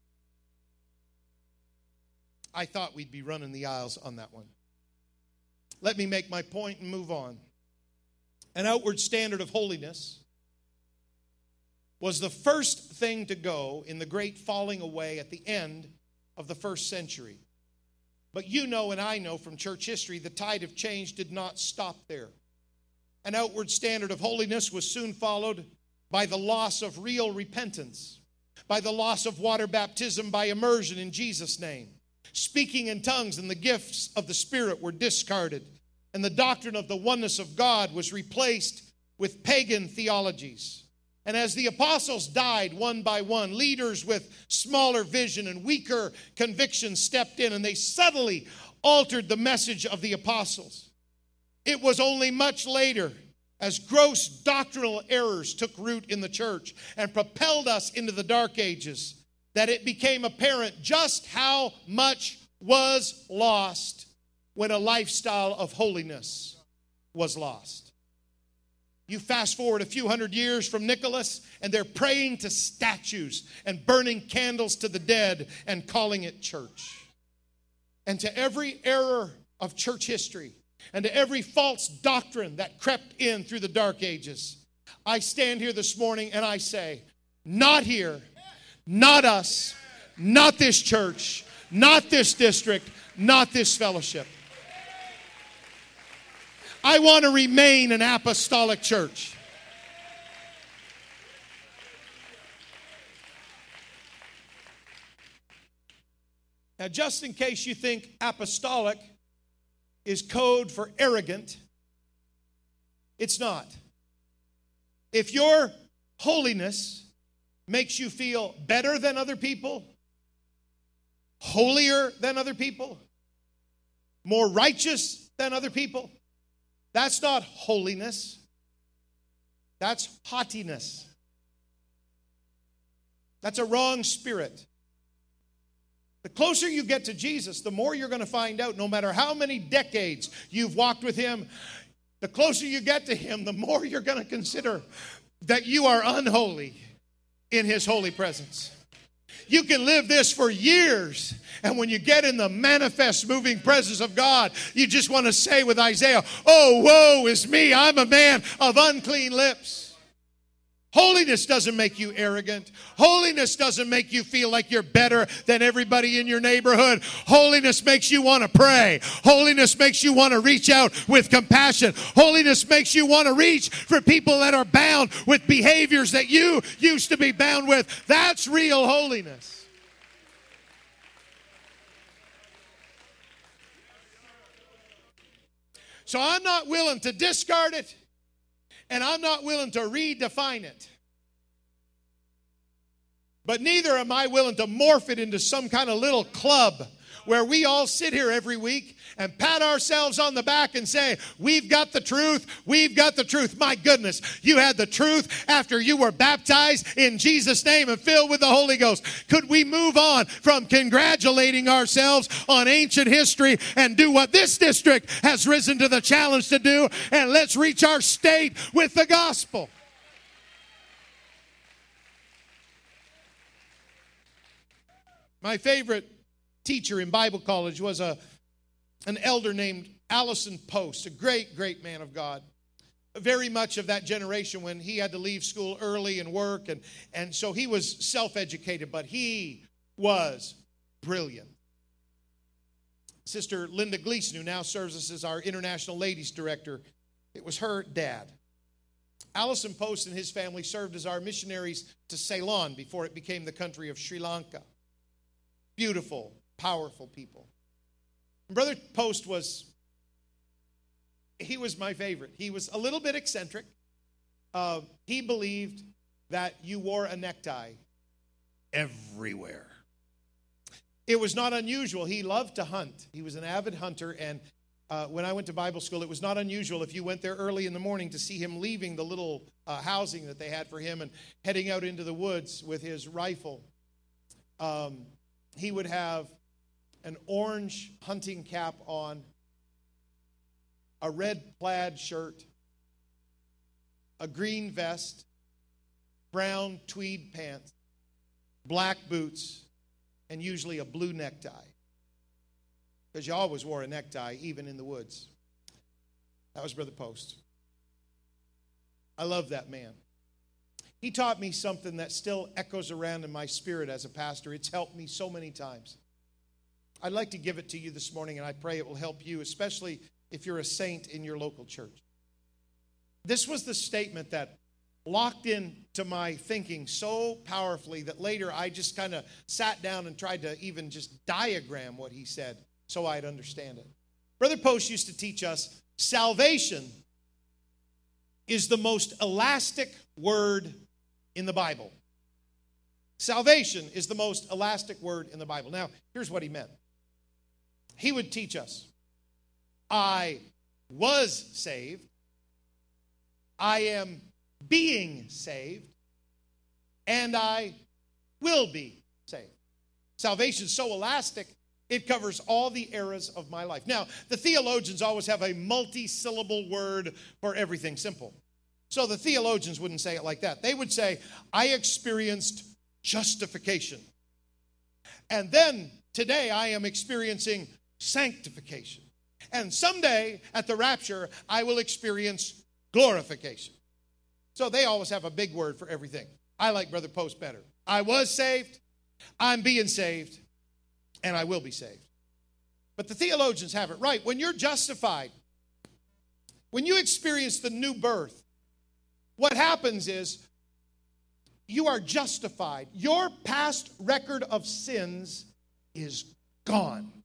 I thought we'd be running the aisles on that one. Let me make my point and move on. An outward standard of holiness was the first thing to go in the great falling away at the end of the first century. But you know and I know from church history, the tide of change did not stop there. An outward standard of holiness was soon followed by the loss of real repentance, by the loss of water baptism by immersion in Jesus' name. Speaking in tongues and the gifts of the Spirit were discarded, and the doctrine of the oneness of God was replaced with pagan theologies. And as the apostles died one by one, leaders with smaller vision and weaker convictions stepped in, and they subtly altered the message of the apostles. It was only much later, as gross doctrinal errors took root in the church and propelled us into the dark ages, that it became apparent just how much was lost when a lifestyle of holiness was lost. You fast forward a few hundred years from Nicholas, and they're praying to statues and burning candles to the dead and calling it church. And to every error of church history and to every false doctrine that crept in through the dark ages, I stand here this morning and I say, not here, not us, not this church, not this district, not this fellowship. I want to remain an apostolic church. Now, just in case you think apostolic is code for arrogant, it's not. If your holiness makes you feel better than other people, holier than other people, more righteous than other people, That's not holiness. That's haughtiness. That's a wrong spirit. The closer you get to Jesus, the more you're going to find out, no matter how many decades you've walked with Him, the closer you get to Him, the more you're going to consider that you are unholy in His holy presence. You can live this for years, and when you get in the manifest moving presence of God, you just want to say with Isaiah, "Oh, woe is me, I'm a man of unclean lips." Holiness doesn't make you arrogant. Holiness doesn't make you feel like you're better than everybody in your neighborhood. Holiness makes you want to pray. Holiness makes you want to reach out with compassion. Holiness makes you want to reach for people that are bound with behaviors that you used to be bound with. That's real holiness. So I'm not willing to discard it. And I'm not willing to redefine it. But neither am I willing to morph it into some kind of little club where we all sit here every week and pat ourselves on the back and say, "We've got the truth, we've got the truth." My goodness, you had the truth after you were baptized in Jesus' name and filled with the Holy Ghost. Could we move on from congratulating ourselves on ancient history and do what this district has risen to the challenge to do, and let's reach our state with the gospel? My favorite teacher in Bible college was a an elder named Allison Post, a great, great man of God. Very much of that generation when he had to leave school early and work, and, and so he was self-educated, but he was brilliant. Sister Linda Gleason, who now serves us as our International Ladies Director, it was her dad. Allison Post and his family served as our missionaries to Ceylon before it became the country of Sri Lanka. Beautiful, powerful people. Brother Post was, he was my favorite. He was a little bit eccentric. Uh, he believed that you wore a necktie everywhere. It was not unusual. He loved to hunt. He was an avid hunter, and uh, when I went to Bible school, it was not unusual if you went there early in the morning to see him leaving the little uh, housing that they had for him and heading out into the woods with his rifle. Um, he would have an orange hunting cap on, a red plaid shirt, a green vest, brown tweed pants, black boots, and usually a blue necktie. Because you always wore a necktie, even in the woods. That was Brother Post. I love that man. He taught me something that still echoes around in my spirit as a pastor. It's helped me so many times. I'd like to give it to you this morning, and I pray it will help you, especially if you're a saint in your local church. This was the statement that locked into my thinking so powerfully that later I just kind of sat down and tried to even just diagram what he said so I'd understand it. Brother Post used to teach us, salvation is the most elastic word in the Bible. Salvation is the most elastic word in the Bible. Now, here's what he meant. He would teach us, I was saved, I am being saved, and I will be saved. Salvation is so elastic, it covers all the eras of my life. Now, the theologians always have a multi-syllable word for everything simple. So the theologians wouldn't say it like that. They would say, I experienced justification. And then today I am experiencing sanctification. And someday at the rapture, I will experience glorification. So they always have a big word for everything. I like Brother Post better. I was saved, I'm being saved, and I will be saved. But the theologians have it right. When you're justified, when you experience the new birth, what happens is you are justified. Your past record of sins is gone.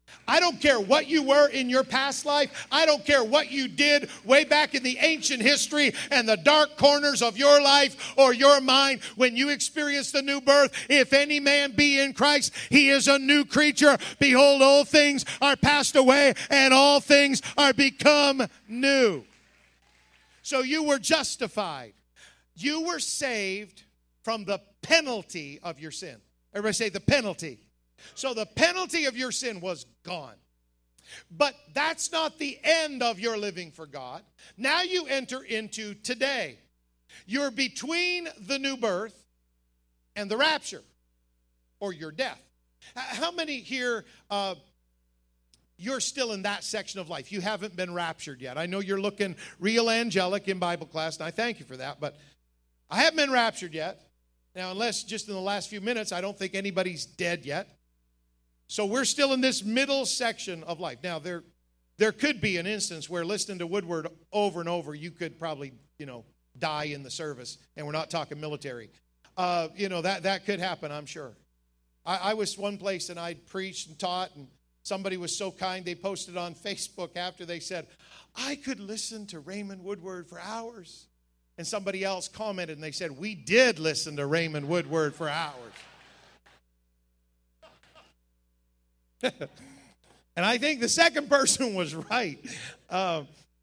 I don't care what you were in your past life. I don't care what you did way back in the ancient history and the dark corners of your life or your mind when you experienced the new birth. If any man be in Christ, he is a new creature. Behold, old things are passed away and all things are become new. So you were justified. You were saved from the penalty of your sin. Everybody say the penalty. So the penalty of your sin was gone. But that's not the end of your living for God. Now you enter into today. You're between the new birth and the rapture or your death. How many here, uh, you're still in that section of life? You haven't been raptured yet. I know you're looking real angelic in Bible class, and I thank you for that, but I haven't been raptured yet. Now, unless just in the last few minutes, I don't think anybody's dead yet. So we're still in this middle section of life. Now, there there could be an instance where listening to Woodward over and over, you could probably, you know, die in the service. And we're not talking military. Uh, you know, that, that could happen, I'm sure. I, I was one place and I preached and taught, and somebody was so kind, they posted on Facebook after they said, I could listen to Raymond Woodward for hours. And somebody else commented and they said, we did listen to Raymond Woodward for hours. And I think the second person was right. Uh,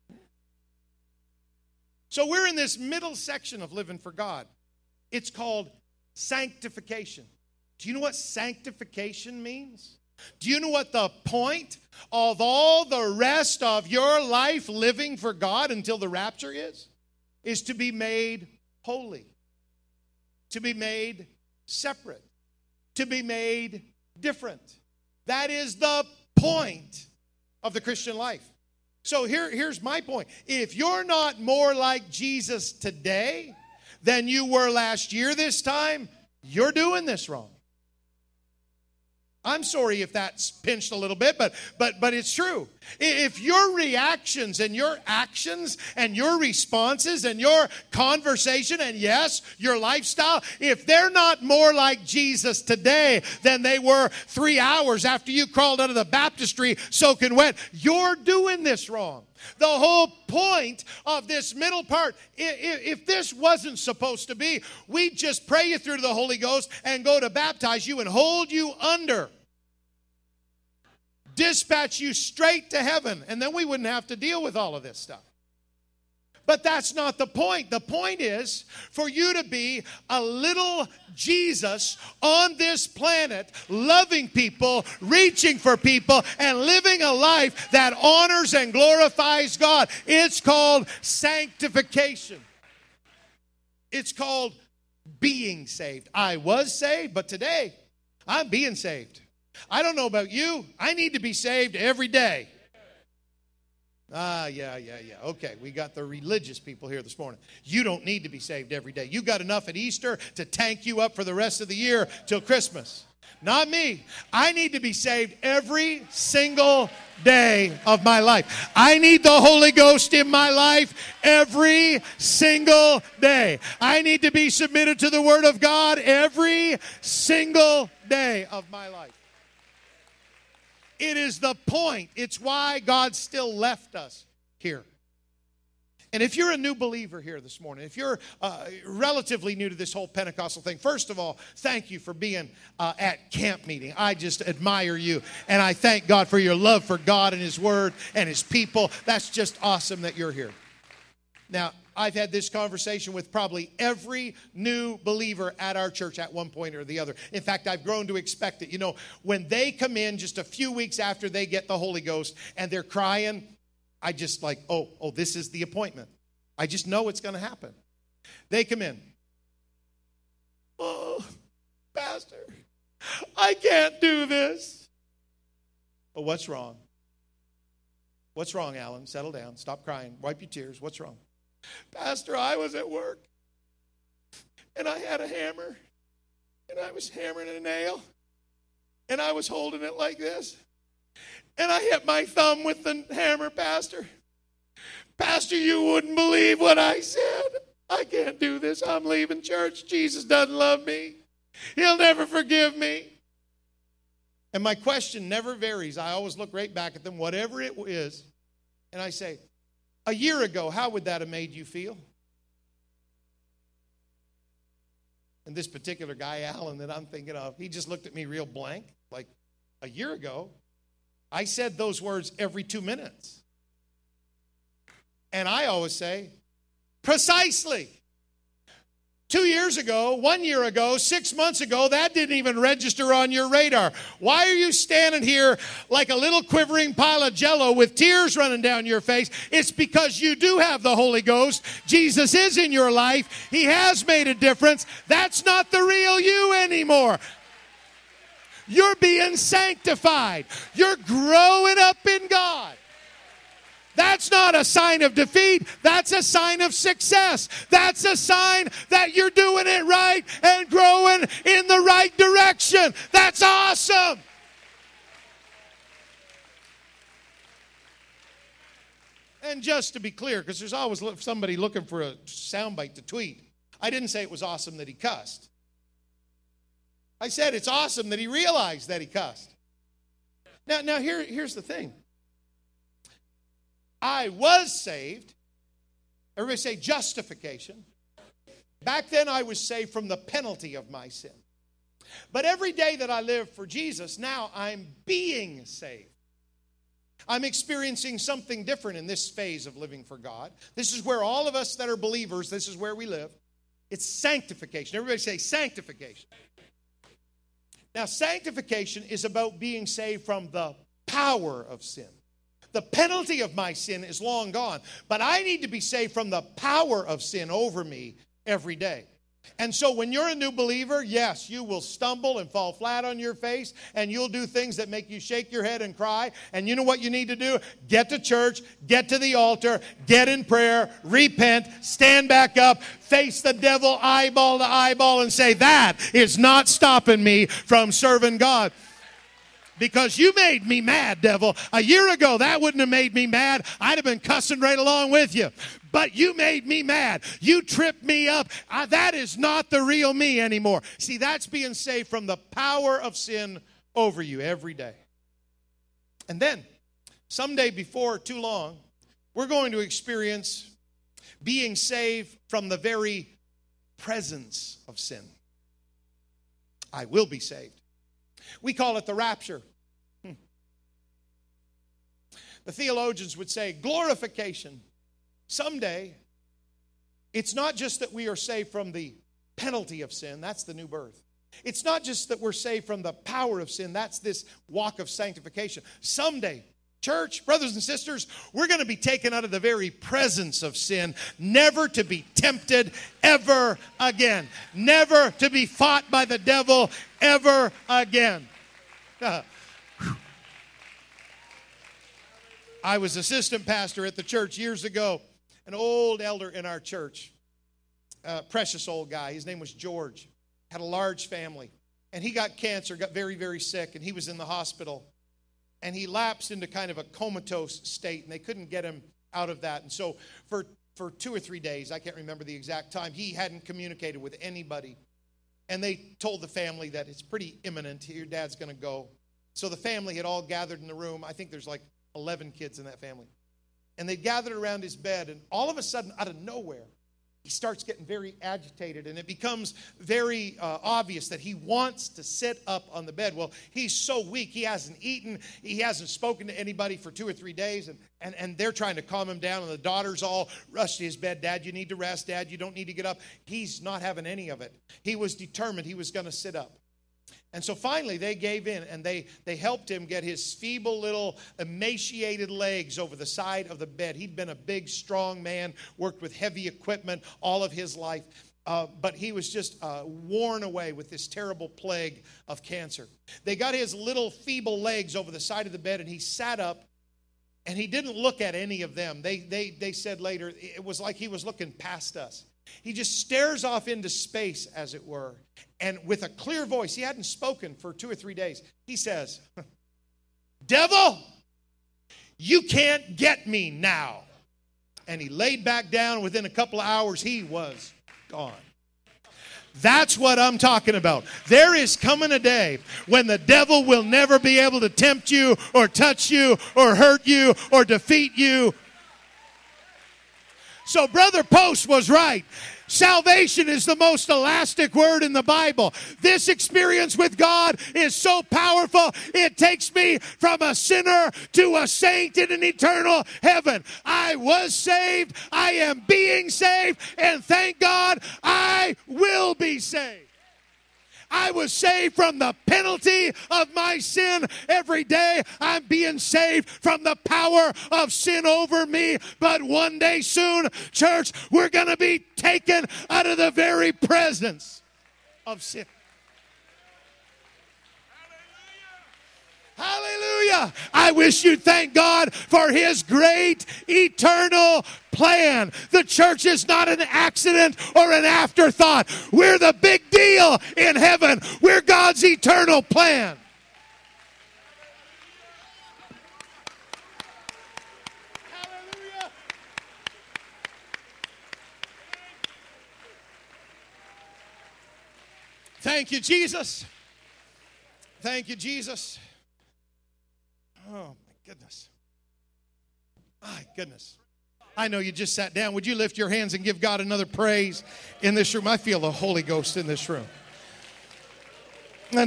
so we're in this middle section of living for God. It's called sanctification. Do you know what sanctification means? Do you know what the point of all the rest of your life living for God until the rapture is? Is to be made holy, to be made separate, to be made different. That is the point of the Christian life. So here, here's my point. If you're not more like Jesus today than you were last year this time, you're doing this wrong. I'm sorry if that's pinched a little bit, but but but it's true. If your reactions and your actions and your responses and your conversation and yes, your lifestyle, if they're not more like Jesus today than they were three hours after you crawled out of the baptistry soaking wet, you're doing this wrong. The whole point of this middle part, if this wasn't supposed to be, we'd just pray you through to the Holy Ghost and go to baptize you and hold you under. Dispatch you straight to heaven, and then we wouldn't have to deal with all of this stuff. But that's not the point. The point is for you to be a little Jesus on this planet, loving people, reaching for people, and living a life that honors and glorifies God. It's called sanctification. It's called being saved. I was saved, but today I'm being saved. I don't know about you. I need to be saved every day. Ah, yeah, yeah, yeah. Okay, we got the religious people here this morning. You don't need to be saved every day. You got enough at Easter to tank you up for the rest of the year till Christmas. Not me. I need to be saved every single day of my life. I need the Holy Ghost in my life every single day. I need to be submitted to the Word of God every single day of my life. It is the point. It's why God still left us here. And if you're a new believer here this morning, if you're uh, relatively new to this whole Pentecostal thing, first of all, thank you for being uh, at camp meeting. I just admire you. And I thank God for your love for God and His Word and His people. That's just awesome that you're here. Now, I've had this conversation with probably every new believer at our church at one point or the other. In fact, I've grown to expect it. You know, when they come in just a few weeks after they get the Holy Ghost and they're crying, I just like, oh, oh, this is the appointment. I just know it's going to happen. They come in. Oh, Pastor, I can't do this. Well, what's wrong? What's wrong, Alan? Settle down. Stop crying. Wipe your tears. What's wrong? Pastor, I was at work, and I had a hammer, and I was hammering a nail, and I was holding it like this, and I hit my thumb with the hammer, Pastor. Pastor, you wouldn't believe what I said. I can't do this. I'm leaving church. Jesus doesn't love me. He'll never forgive me. And my question never varies. I always look right back at them, whatever it is, and I say, a year ago, how would that have made you feel? And this particular guy, Alan, that I'm thinking of, he just looked at me real blank, like, a year ago, I said those words every two minutes. And I always say, precisely. Two years ago, one year ago, six months ago, that didn't even register on your radar. Why are you standing here like a little quivering pile of jello with tears running down your face? It's because you do have the Holy Ghost. Jesus is in your life. He has made a difference. That's not the real you anymore. You're being sanctified. You're growing up in God. That's not a sign of defeat. That's a sign of success. That's a sign that you're doing it right and growing in the right direction. That's awesome. And just to be clear, because there's always somebody looking for a soundbite to tweet, I didn't say it was awesome that he cussed. I said it's awesome that he realized that he cussed. Now, now here, here's the thing. I was saved. Everybody say justification. Back then I was saved from the penalty of my sin. But every day that I live for Jesus, now I'm being saved. I'm experiencing something different in this phase of living for God. This is where all of us that are believers, this is where we live. It's sanctification. Everybody say sanctification. Now, sanctification is about being saved from the power of sin. The penalty of my sin is long gone, but I need to be saved from the power of sin over me every day. And so when you're a new believer, yes, you will stumble and fall flat on your face, and you'll do things that make you shake your head and cry. And you know what you need to do? Get to church, get to the altar, get in prayer, repent, stand back up, face the devil eyeball to eyeball, and say, that is not stopping me from serving God. Because you made me mad, devil. A year ago, that wouldn't have made me mad. I'd have been cussing right along with you. But you made me mad. You tripped me up. I, that is not the real me anymore. See, that's being saved from the power of sin over you every day. And then, someday before too long, we're going to experience being saved from the very presence of sin. I will be saved. We call it the rapture. Hmm. The theologians would say glorification. Someday, it's not just that we are saved from the penalty of sin. That's the new birth. It's not just that we're saved from the power of sin. That's this walk of sanctification. Someday, church, brothers and sisters, we're going to be taken out of the very presence of sin, never to be tempted ever again. Never to be fought by the devil ever again. Uh, I was assistant pastor at the church years ago. An old elder in our church, a precious old guy. His name was George. Had a large family. And he got cancer, got very, very sick, and he was in the hospital. And he lapsed into kind of a comatose state, and they couldn't get him out of that. And so for, for two or three days, I can't remember the exact time, he hadn't communicated with anybody. And they told the family that it's pretty imminent. Your dad's going to go. So the family had all gathered in the room. I think there's like eleven kids in that family. And they gathered around his bed, and all of a sudden, out of nowhere, he starts getting very agitated, and it becomes very uh, obvious that he wants to sit up on the bed. Well, he's so weak. He hasn't eaten. He hasn't spoken to anybody for two or three days, and, and, and they're trying to calm him down, and the daughters all rush to his bed. Dad, you need to rest. Dad, you don't need to get up. He's not having any of it. He was determined he was going to sit up. And so finally they gave in, and they, they helped him get his feeble little emaciated legs over the side of the bed. He'd been a big, strong man, worked with heavy equipment all of his life. Uh, but he was just uh, worn away with this terrible plague of cancer. They got his little feeble legs over the side of the bed, and he sat up, and he didn't look at any of them. They, they, they said later, it was like he was looking past us. He just stares off into space, as it were. And with a clear voice, he hadn't spoken for two or three days. He says, devil, you can't get me now. And he laid back down. Within a couple of hours, he was gone. That's what I'm talking about. There is coming a day when the devil will never be able to tempt you or touch you or hurt you or defeat you. So Brother Post was right. Salvation is the most elastic word in the Bible. This experience with God is so powerful, it takes me from a sinner to a saint in an eternal heaven. I was saved, I am being saved, and thank God I will be saved. I was saved from the penalty of my sin every day. I'm being saved from the power of sin over me. But one day soon, church, we're going to be taken out of the very presence of sin. Hallelujah. I wish you'd thank God for His great eternal plan. The church is not an accident or an afterthought. We're the big deal in heaven. We're God's eternal plan. Hallelujah. Thank you, Jesus. Thank you, Jesus. Oh, my goodness. My goodness. I know you just sat down. Would you lift your hands and give God another praise in this room? I feel the Holy Ghost in this room. I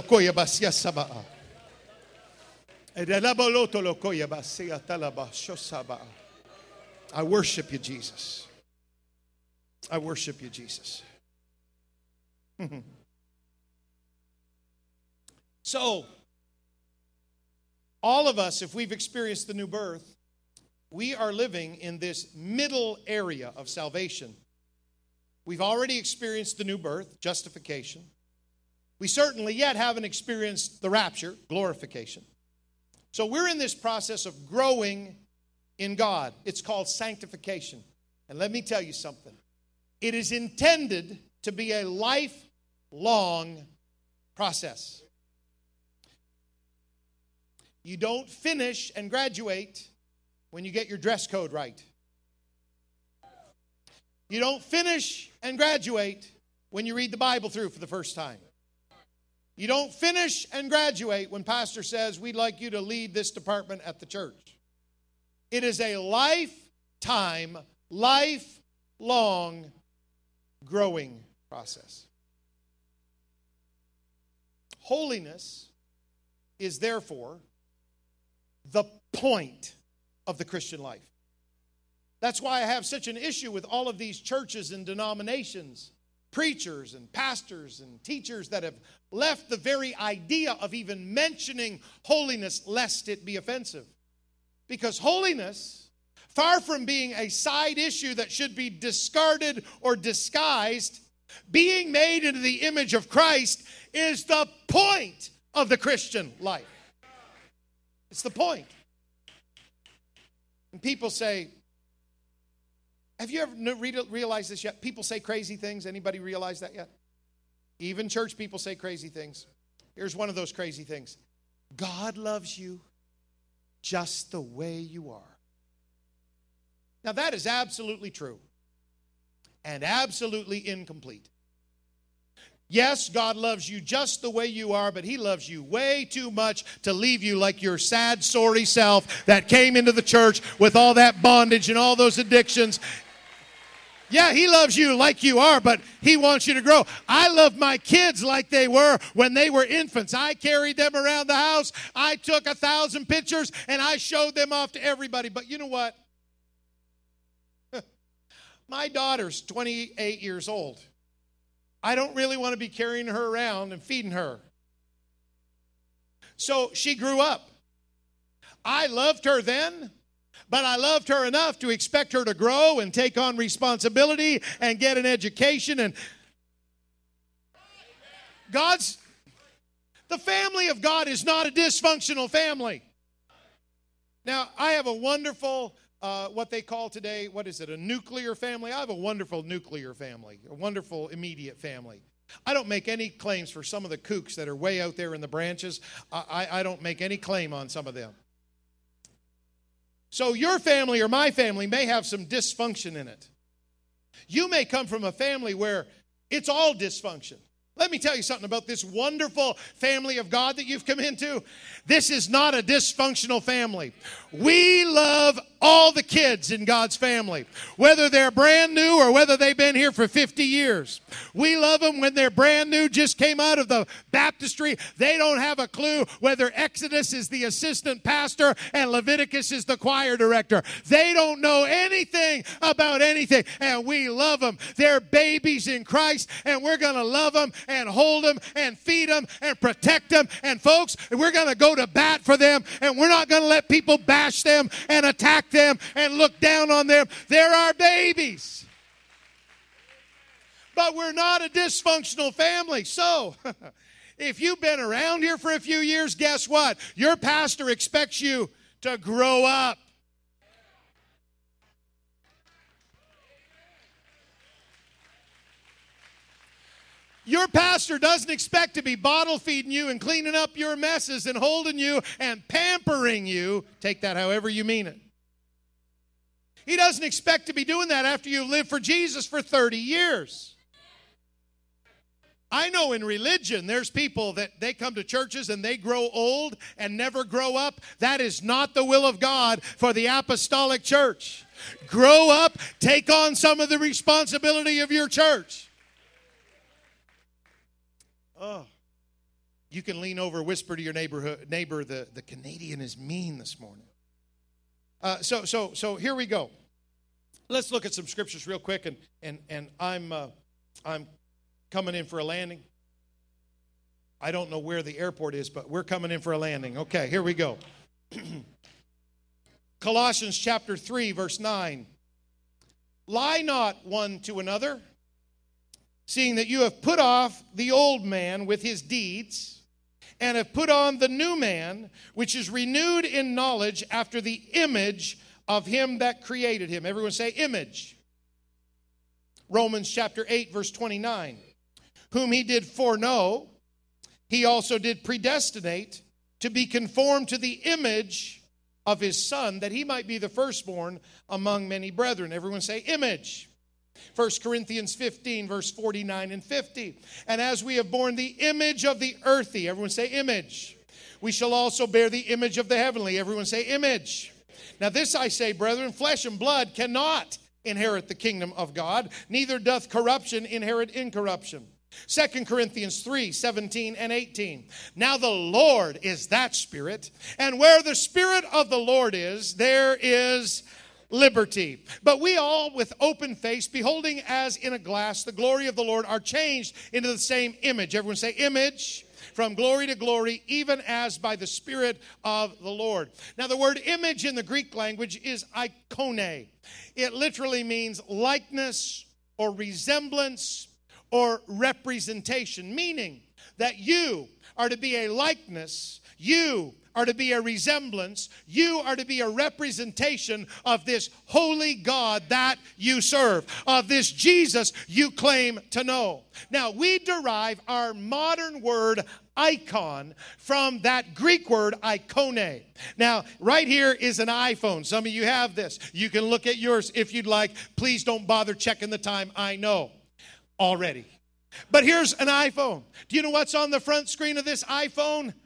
worship you, Jesus. I worship you, Jesus. So, all of us, if we've experienced the new birth, we are living in this middle area of salvation. We've already experienced the new birth, justification. We certainly yet haven't experienced the rapture, glorification. So we're in this process of growing in God. It's called sanctification. And let me tell you something. It is intended to be a lifelong process. You don't finish and graduate when you get your dress code right. You don't finish and graduate when you read the Bible through for the first time. You don't finish and graduate when pastor says, we'd like you to lead this department at the church. It is a lifetime, lifelong growing process. Holiness is therefore the point of the Christian life. That's why I have such an issue with all of these churches and denominations, preachers and pastors and teachers that have left the very idea of even mentioning holiness lest it be offensive. Because holiness, far from being a side issue that should be discarded or disguised, being made into the image of Christ is the point of the Christian life. It's the point. And people say, have you ever realized this yet? People say crazy things. Anybody realize that yet? Even church people say crazy things. Here's one of those crazy things. God loves you just the way you are. Now that is absolutely true and absolutely incomplete. Yes, God loves you just the way you are, but He loves you way too much to leave you like your sad, sorry self that came into the church with all that bondage and all those addictions. Yeah, He loves you like you are, but He wants you to grow. I love my kids like they were when they were infants. I carried them around the house. I took a thousand pictures, and I showed them off to everybody. But you know what? My daughter's twenty-eight years old. I don't really want to be carrying her around and feeding her. So she grew up. I loved her then, but I loved her enough to expect her to grow and take on responsibility and get an education. And God's, the family of God is not a dysfunctional family. Now, I have a wonderful Uh, what they call today, what is it, a nuclear family? I have a wonderful nuclear family, a wonderful immediate family. I don't make any claims for some of the kooks that are way out there in the branches. I, I, I don't make any claim on some of them. So your family or my family may have some dysfunction in it. You may come from a family where It's all dysfunction. Let me tell you something about this wonderful family of God that you've come into. This is not a dysfunctional family. We love all the kids in God's family, whether they're brand new or whether they've been here for fifty years. We love them when they're brand new, just came out of the baptistry. They don't have a clue whether Exodus is the assistant pastor and Leviticus is the choir director. They don't know anything about anything, and we love them. They're babies in Christ, and we're going to love them and hold them and feed them and protect them. And folks, we're going to go to bat for them, and we're not going to let people bash them and attack them and look down on them. They're our babies. But we're not a dysfunctional family. So, if you've been around here for a few years, guess what? Your pastor expects you to grow up. Your pastor doesn't expect to be bottle feeding you and cleaning up your messes and holding you and pampering you. Take that however you mean it. He doesn't expect to be doing that after you've lived for Jesus for thirty years. I know in religion there's people that they come to churches and they grow old and never grow up. That is not the will of God for the apostolic church. Grow up, take on some of the responsibility of your church. Oh, you can lean over, whisper to your neighborhood, neighbor, the, the Canadian is mean this morning. Uh, so, so, so here we go. Let's look at some scriptures real quick, and and and I'm uh, I'm coming in for a landing. I don't know where the airport is, but we're coming in for a landing. Okay, here we go. Colossians chapter three, verse nine. Lie not one to another, seeing that you have put off the old man with his deeds, and have put on the new man, which is renewed in knowledge after the image of him that created him. Everyone say image. Romans chapter eight, verse twenty-nine. Whom he did foreknow, he also did predestinate to be conformed to the image of his Son, that he might be the firstborn among many brethren. Everyone say image. First Corinthians fifteen, verse forty-nine and fifty. And as we have borne the image of the earthy, everyone say image, we shall also bear the image of the heavenly. Everyone say image. Now this I say, brethren, flesh and blood cannot inherit the kingdom of God, neither doth corruption inherit incorruption. Second Corinthians three, seventeen and eighteen. Now the Lord is that Spirit, and where the Spirit of the Lord is, there is liberty. But we all, with open face, beholding as in a glass the glory of the Lord, are changed into the same image. Everyone say image. From glory to glory, even as by the Spirit of the Lord. Now the word image in the Greek language is ikone. It literally means likeness or resemblance or representation, meaning that you are to be a likeness, you are to be a resemblance, you are to be a representation of this holy God that you serve, of this Jesus you claim to know. Now, we derive our modern word icon from that Greek word ikone. Now, right here is an iPhone. Some of you have this. You can look at yours if you'd like. Please don't bother checking the time. I know already. But here's an iPhone. Do you know what's on the front screen of this iPhone?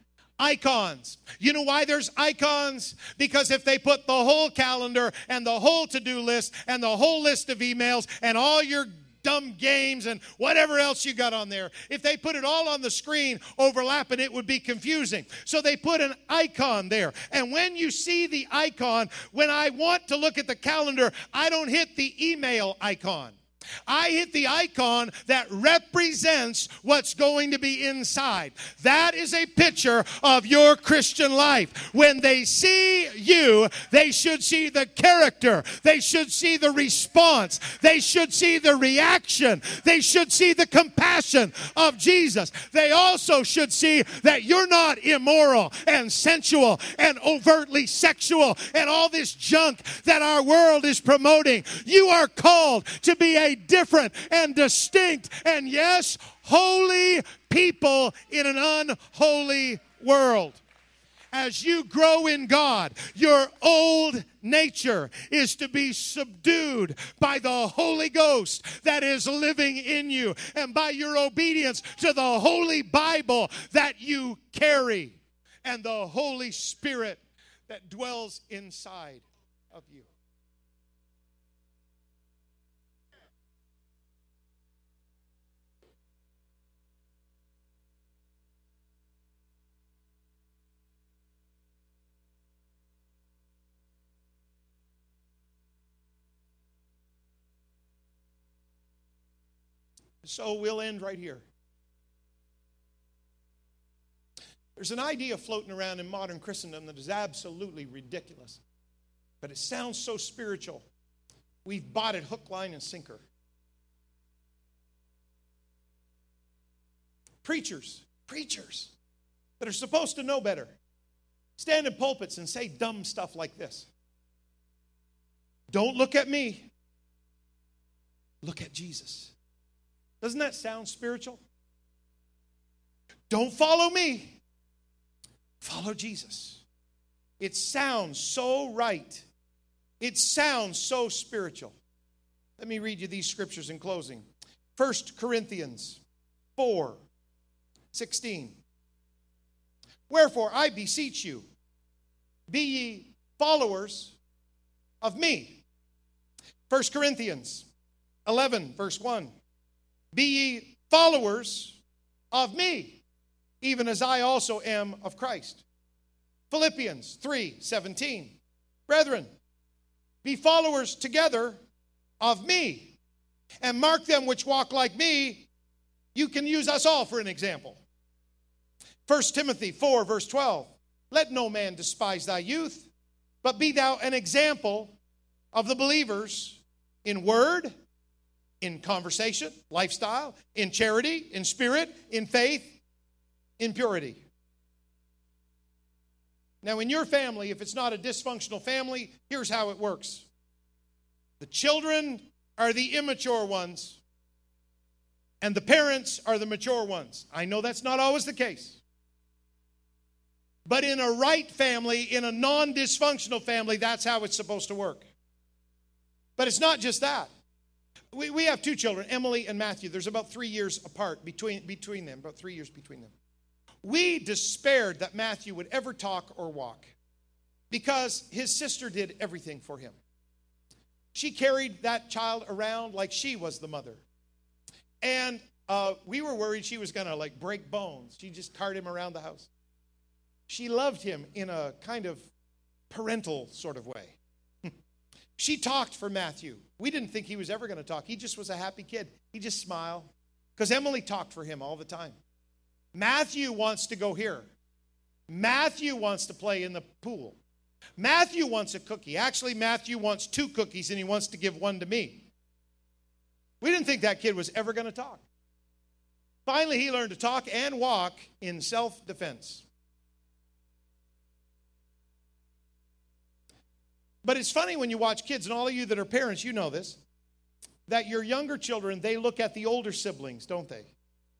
Icons. You know why there's icons? Because if they put the whole calendar and the whole to-do list and the whole list of emails and all your dumb games and whatever else you got on there, if they put it all on the screen overlapping, it would be confusing. So they put an icon there. And when you see the icon, when I want to look at the calendar, I don't hit the email icon. I hit the icon that represents what's going to be inside. That is a picture of your Christian life. When they see you, they should see the character. They should see the response. They should see the reaction. They should see the compassion of Jesus. They also should see that you're not immoral and sensual and overtly sexual and all this junk that our world is promoting. You are called to be a different and distinct and, yes, holy people in an unholy world. As you grow in God, your old nature is to be subdued by the Holy Ghost that is living in you and by your obedience to the Holy Bible that you carry and the Holy Spirit that dwells inside of you. So we'll end right here. There's an idea floating around in modern Christendom that is absolutely ridiculous, but it sounds so spiritual. We've bought it hook, line, and sinker. Preachers, preachers that are supposed to know better, stand in pulpits and say dumb stuff like this. Don't look at me. Look at Jesus. Doesn't that sound spiritual? Don't follow me. Follow Jesus. It sounds so right. It sounds so spiritual. Let me read you these scriptures in closing. First Corinthians four sixteen. Wherefore I beseech you, be ye followers of me. First Corinthians eleven, verse one. Be ye followers of me, even as I also am of Christ. Philippians three seventeen. Brethren, be followers together of me, and mark them which walk like me. You can use us all for an example. First Timothy four, verse twelve. Let no man despise thy youth, but be thou an example of the believers in word, in conversation, lifestyle, in charity, in spirit, in faith, in purity. Now, in your family, if it's not a dysfunctional family, here's how it works. The children are the immature ones, and the parents are the mature ones. I know that's not always the case. But in a right family, in a non-dysfunctional family, that's how it's supposed to work. But it's not just that. We, we have two children, Emily and Matthew. There's about three years apart between, between them, about three years between them. We despaired that Matthew would ever talk or walk because his sister did everything for him. She carried that child around like she was the mother. And uh, we were worried she was going to like break bones. She just carried him around the house. She loved him in a kind of parental sort of way. She talked for Matthew. We didn't think he was ever going to talk. He just was a happy kid. He just smiled because Emily talked for him all the time. Matthew wants to go here. Matthew wants to play in the pool. Matthew wants a cookie. Actually, Matthew wants two cookies and he wants to give one to me. We didn't think that kid was ever going to talk. Finally, he learned to talk and walk in self-defense. But it's funny when you watch kids, and all of you that are parents, you know this, that your younger children, they look at the older siblings, don't they?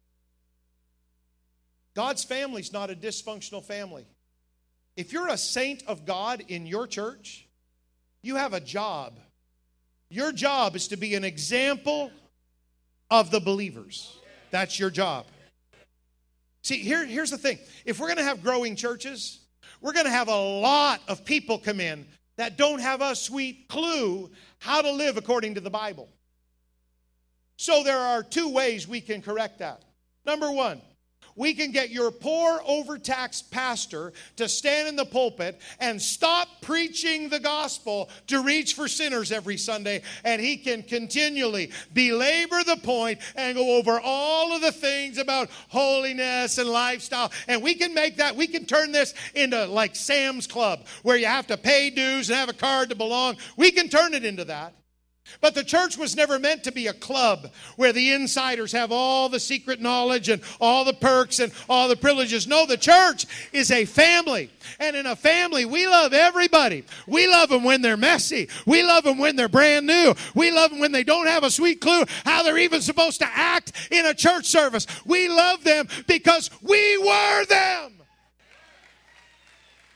God's family's not a dysfunctional family. If you're a saint of God in your church, you have a job. Your job is to be an example of the believers. That's your job. See, here, here's the thing. If we're going to have growing churches, we're going to have a lot of people come in that don't have a sweet clue how to live according to the Bible. So there are two ways we can correct that. Number one, we can get your poor, overtaxed pastor to stand in the pulpit and stop preaching the gospel to reach for sinners every Sunday, and he can continually belabor the point and go over all of the things about holiness and lifestyle. And we can make that, we can turn this into like Sam's Club, where you have to pay dues and have a card to belong. We can turn it into that. But the church was never meant to be a club where the insiders have all the secret knowledge and all the perks and all the privileges. No, the church is a family. And in a family, we love everybody. We love them when they're messy. We love them when they're brand new. We love them when they don't have a sweet clue how they're even supposed to act in a church service. We love them because we were them.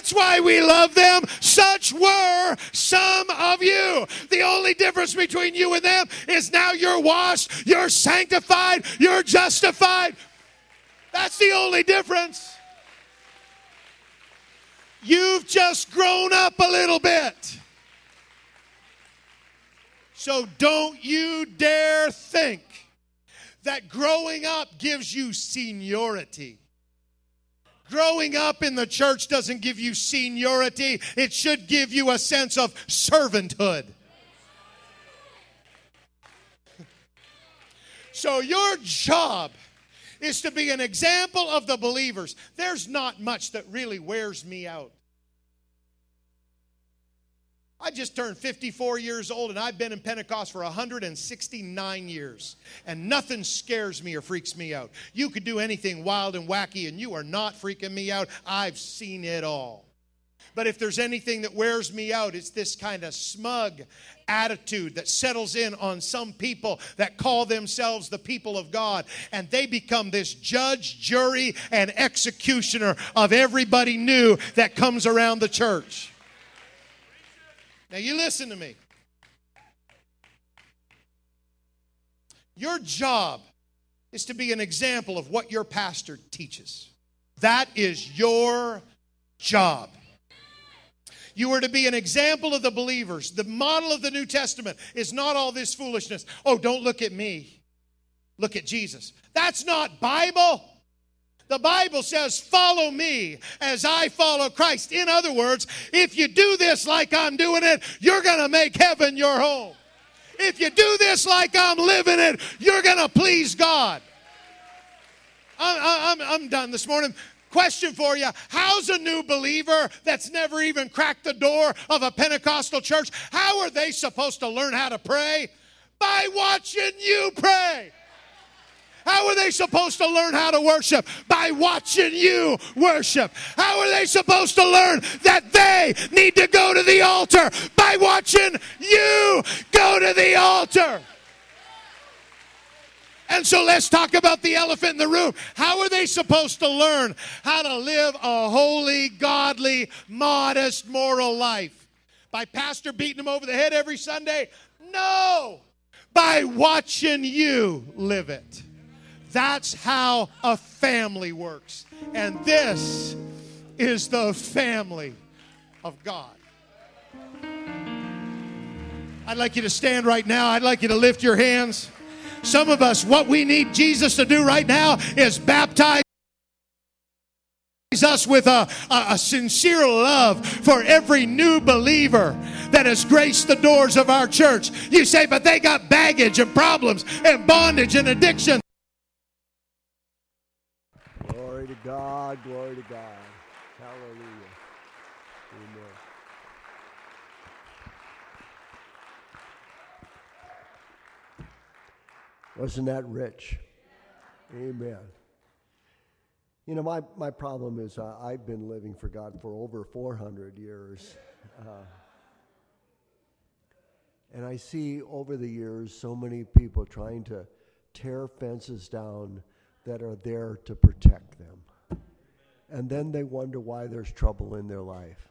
That's why we love them. Such were some of you. The only difference between you and them is now you're washed, you're sanctified, you're justified. That's the only difference. You've just grown up a little bit. So don't you dare think that growing up gives you seniority. Growing up in the church doesn't give you seniority. It should give you a sense of servanthood. So your job is to be an example of the believers. There's not much that really wears me out. I just turned fifty-four years old, and I've been in Pentecost for one hundred sixty-nine years. And nothing scares me or freaks me out. You could do anything wild and wacky, and you are not freaking me out. I've seen it all. But if there's anything that wears me out, it's this kind of smug attitude that settles in on some people that call themselves the people of God. And they become this judge, jury, and executioner of everybody new that comes around the church. Now you listen to me. Your job is to be an example of what your pastor teaches. That is your job. You are to be an example of the believers. The model of the New Testament is not all this foolishness. Oh, don't look at me. Look at Jesus. That's not Bible. The Bible says, follow me as I follow Christ. In other words, if you do this like I'm doing it, you're going to make heaven your home. If you do this like I'm living it, you're going to please God. I'm, I'm, I'm done this morning. Question for you. How's a new believer that's never even cracked the door of a Pentecostal church, how are they supposed to learn how to pray? By watching you pray. How are they supposed to learn how to worship? By watching you worship. How are they supposed to learn that they need to go to the altar? By watching you go to the altar. And so let's talk about the elephant in the room. How are they supposed to learn how to live a holy, godly, modest, moral life? By pastor beating them over the head every Sunday? No. By watching you live it. That's how a family works. And this is the family of God. I'd like you to stand right now. I'd like you to lift your hands. Some of us, what we need Jesus to do right now is baptize us with a, a, a sincere love for every new believer that has graced the doors of our church. You say, but they got baggage and problems and bondage and addiction. Glory to God, glory to God. Hallelujah. Amen. Wasn't that rich? Amen. You know, my, my problem is uh, I've been living for God for over four hundred years. Uh, and I see over the years so many people trying to tear fences down that are there to protect them. And then they wonder why there's trouble in their life.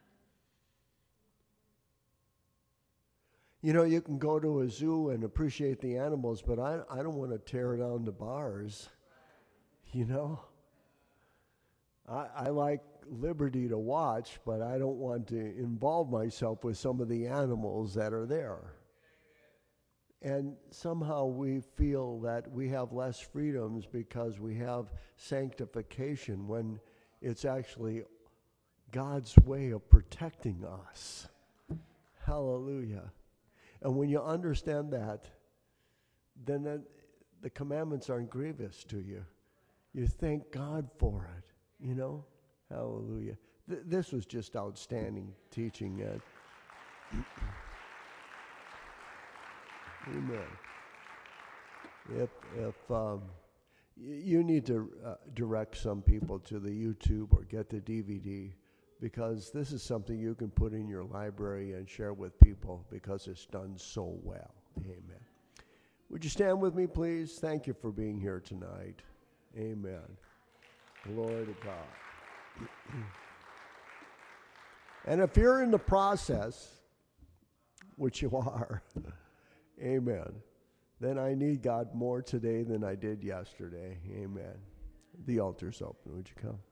You know, you can go to a zoo and appreciate the animals, but I, I don't want to tear down the bars, you know? I, I like liberty to watch, but I don't want to involve myself with some of the animals that are there. And somehow we feel that we have less freedoms because we have sanctification when it's actually God's way of protecting us. Hallelujah. And when you understand that, then the, the commandments aren't grievous to you. You thank God for it, you know? Hallelujah. Th- this was just outstanding teaching, Ed. Amen. If if um, y- you need to uh, direct some people to the YouTube or get the D V D, because this is something you can put in your library and share with people because it's done so well. Amen. Would you stand with me, please? Thank you for being here tonight. Amen. Glory to God. And if you're in the process, which you are, amen, then I need God more today than I did yesterday. Amen. The altar's open. Would you come?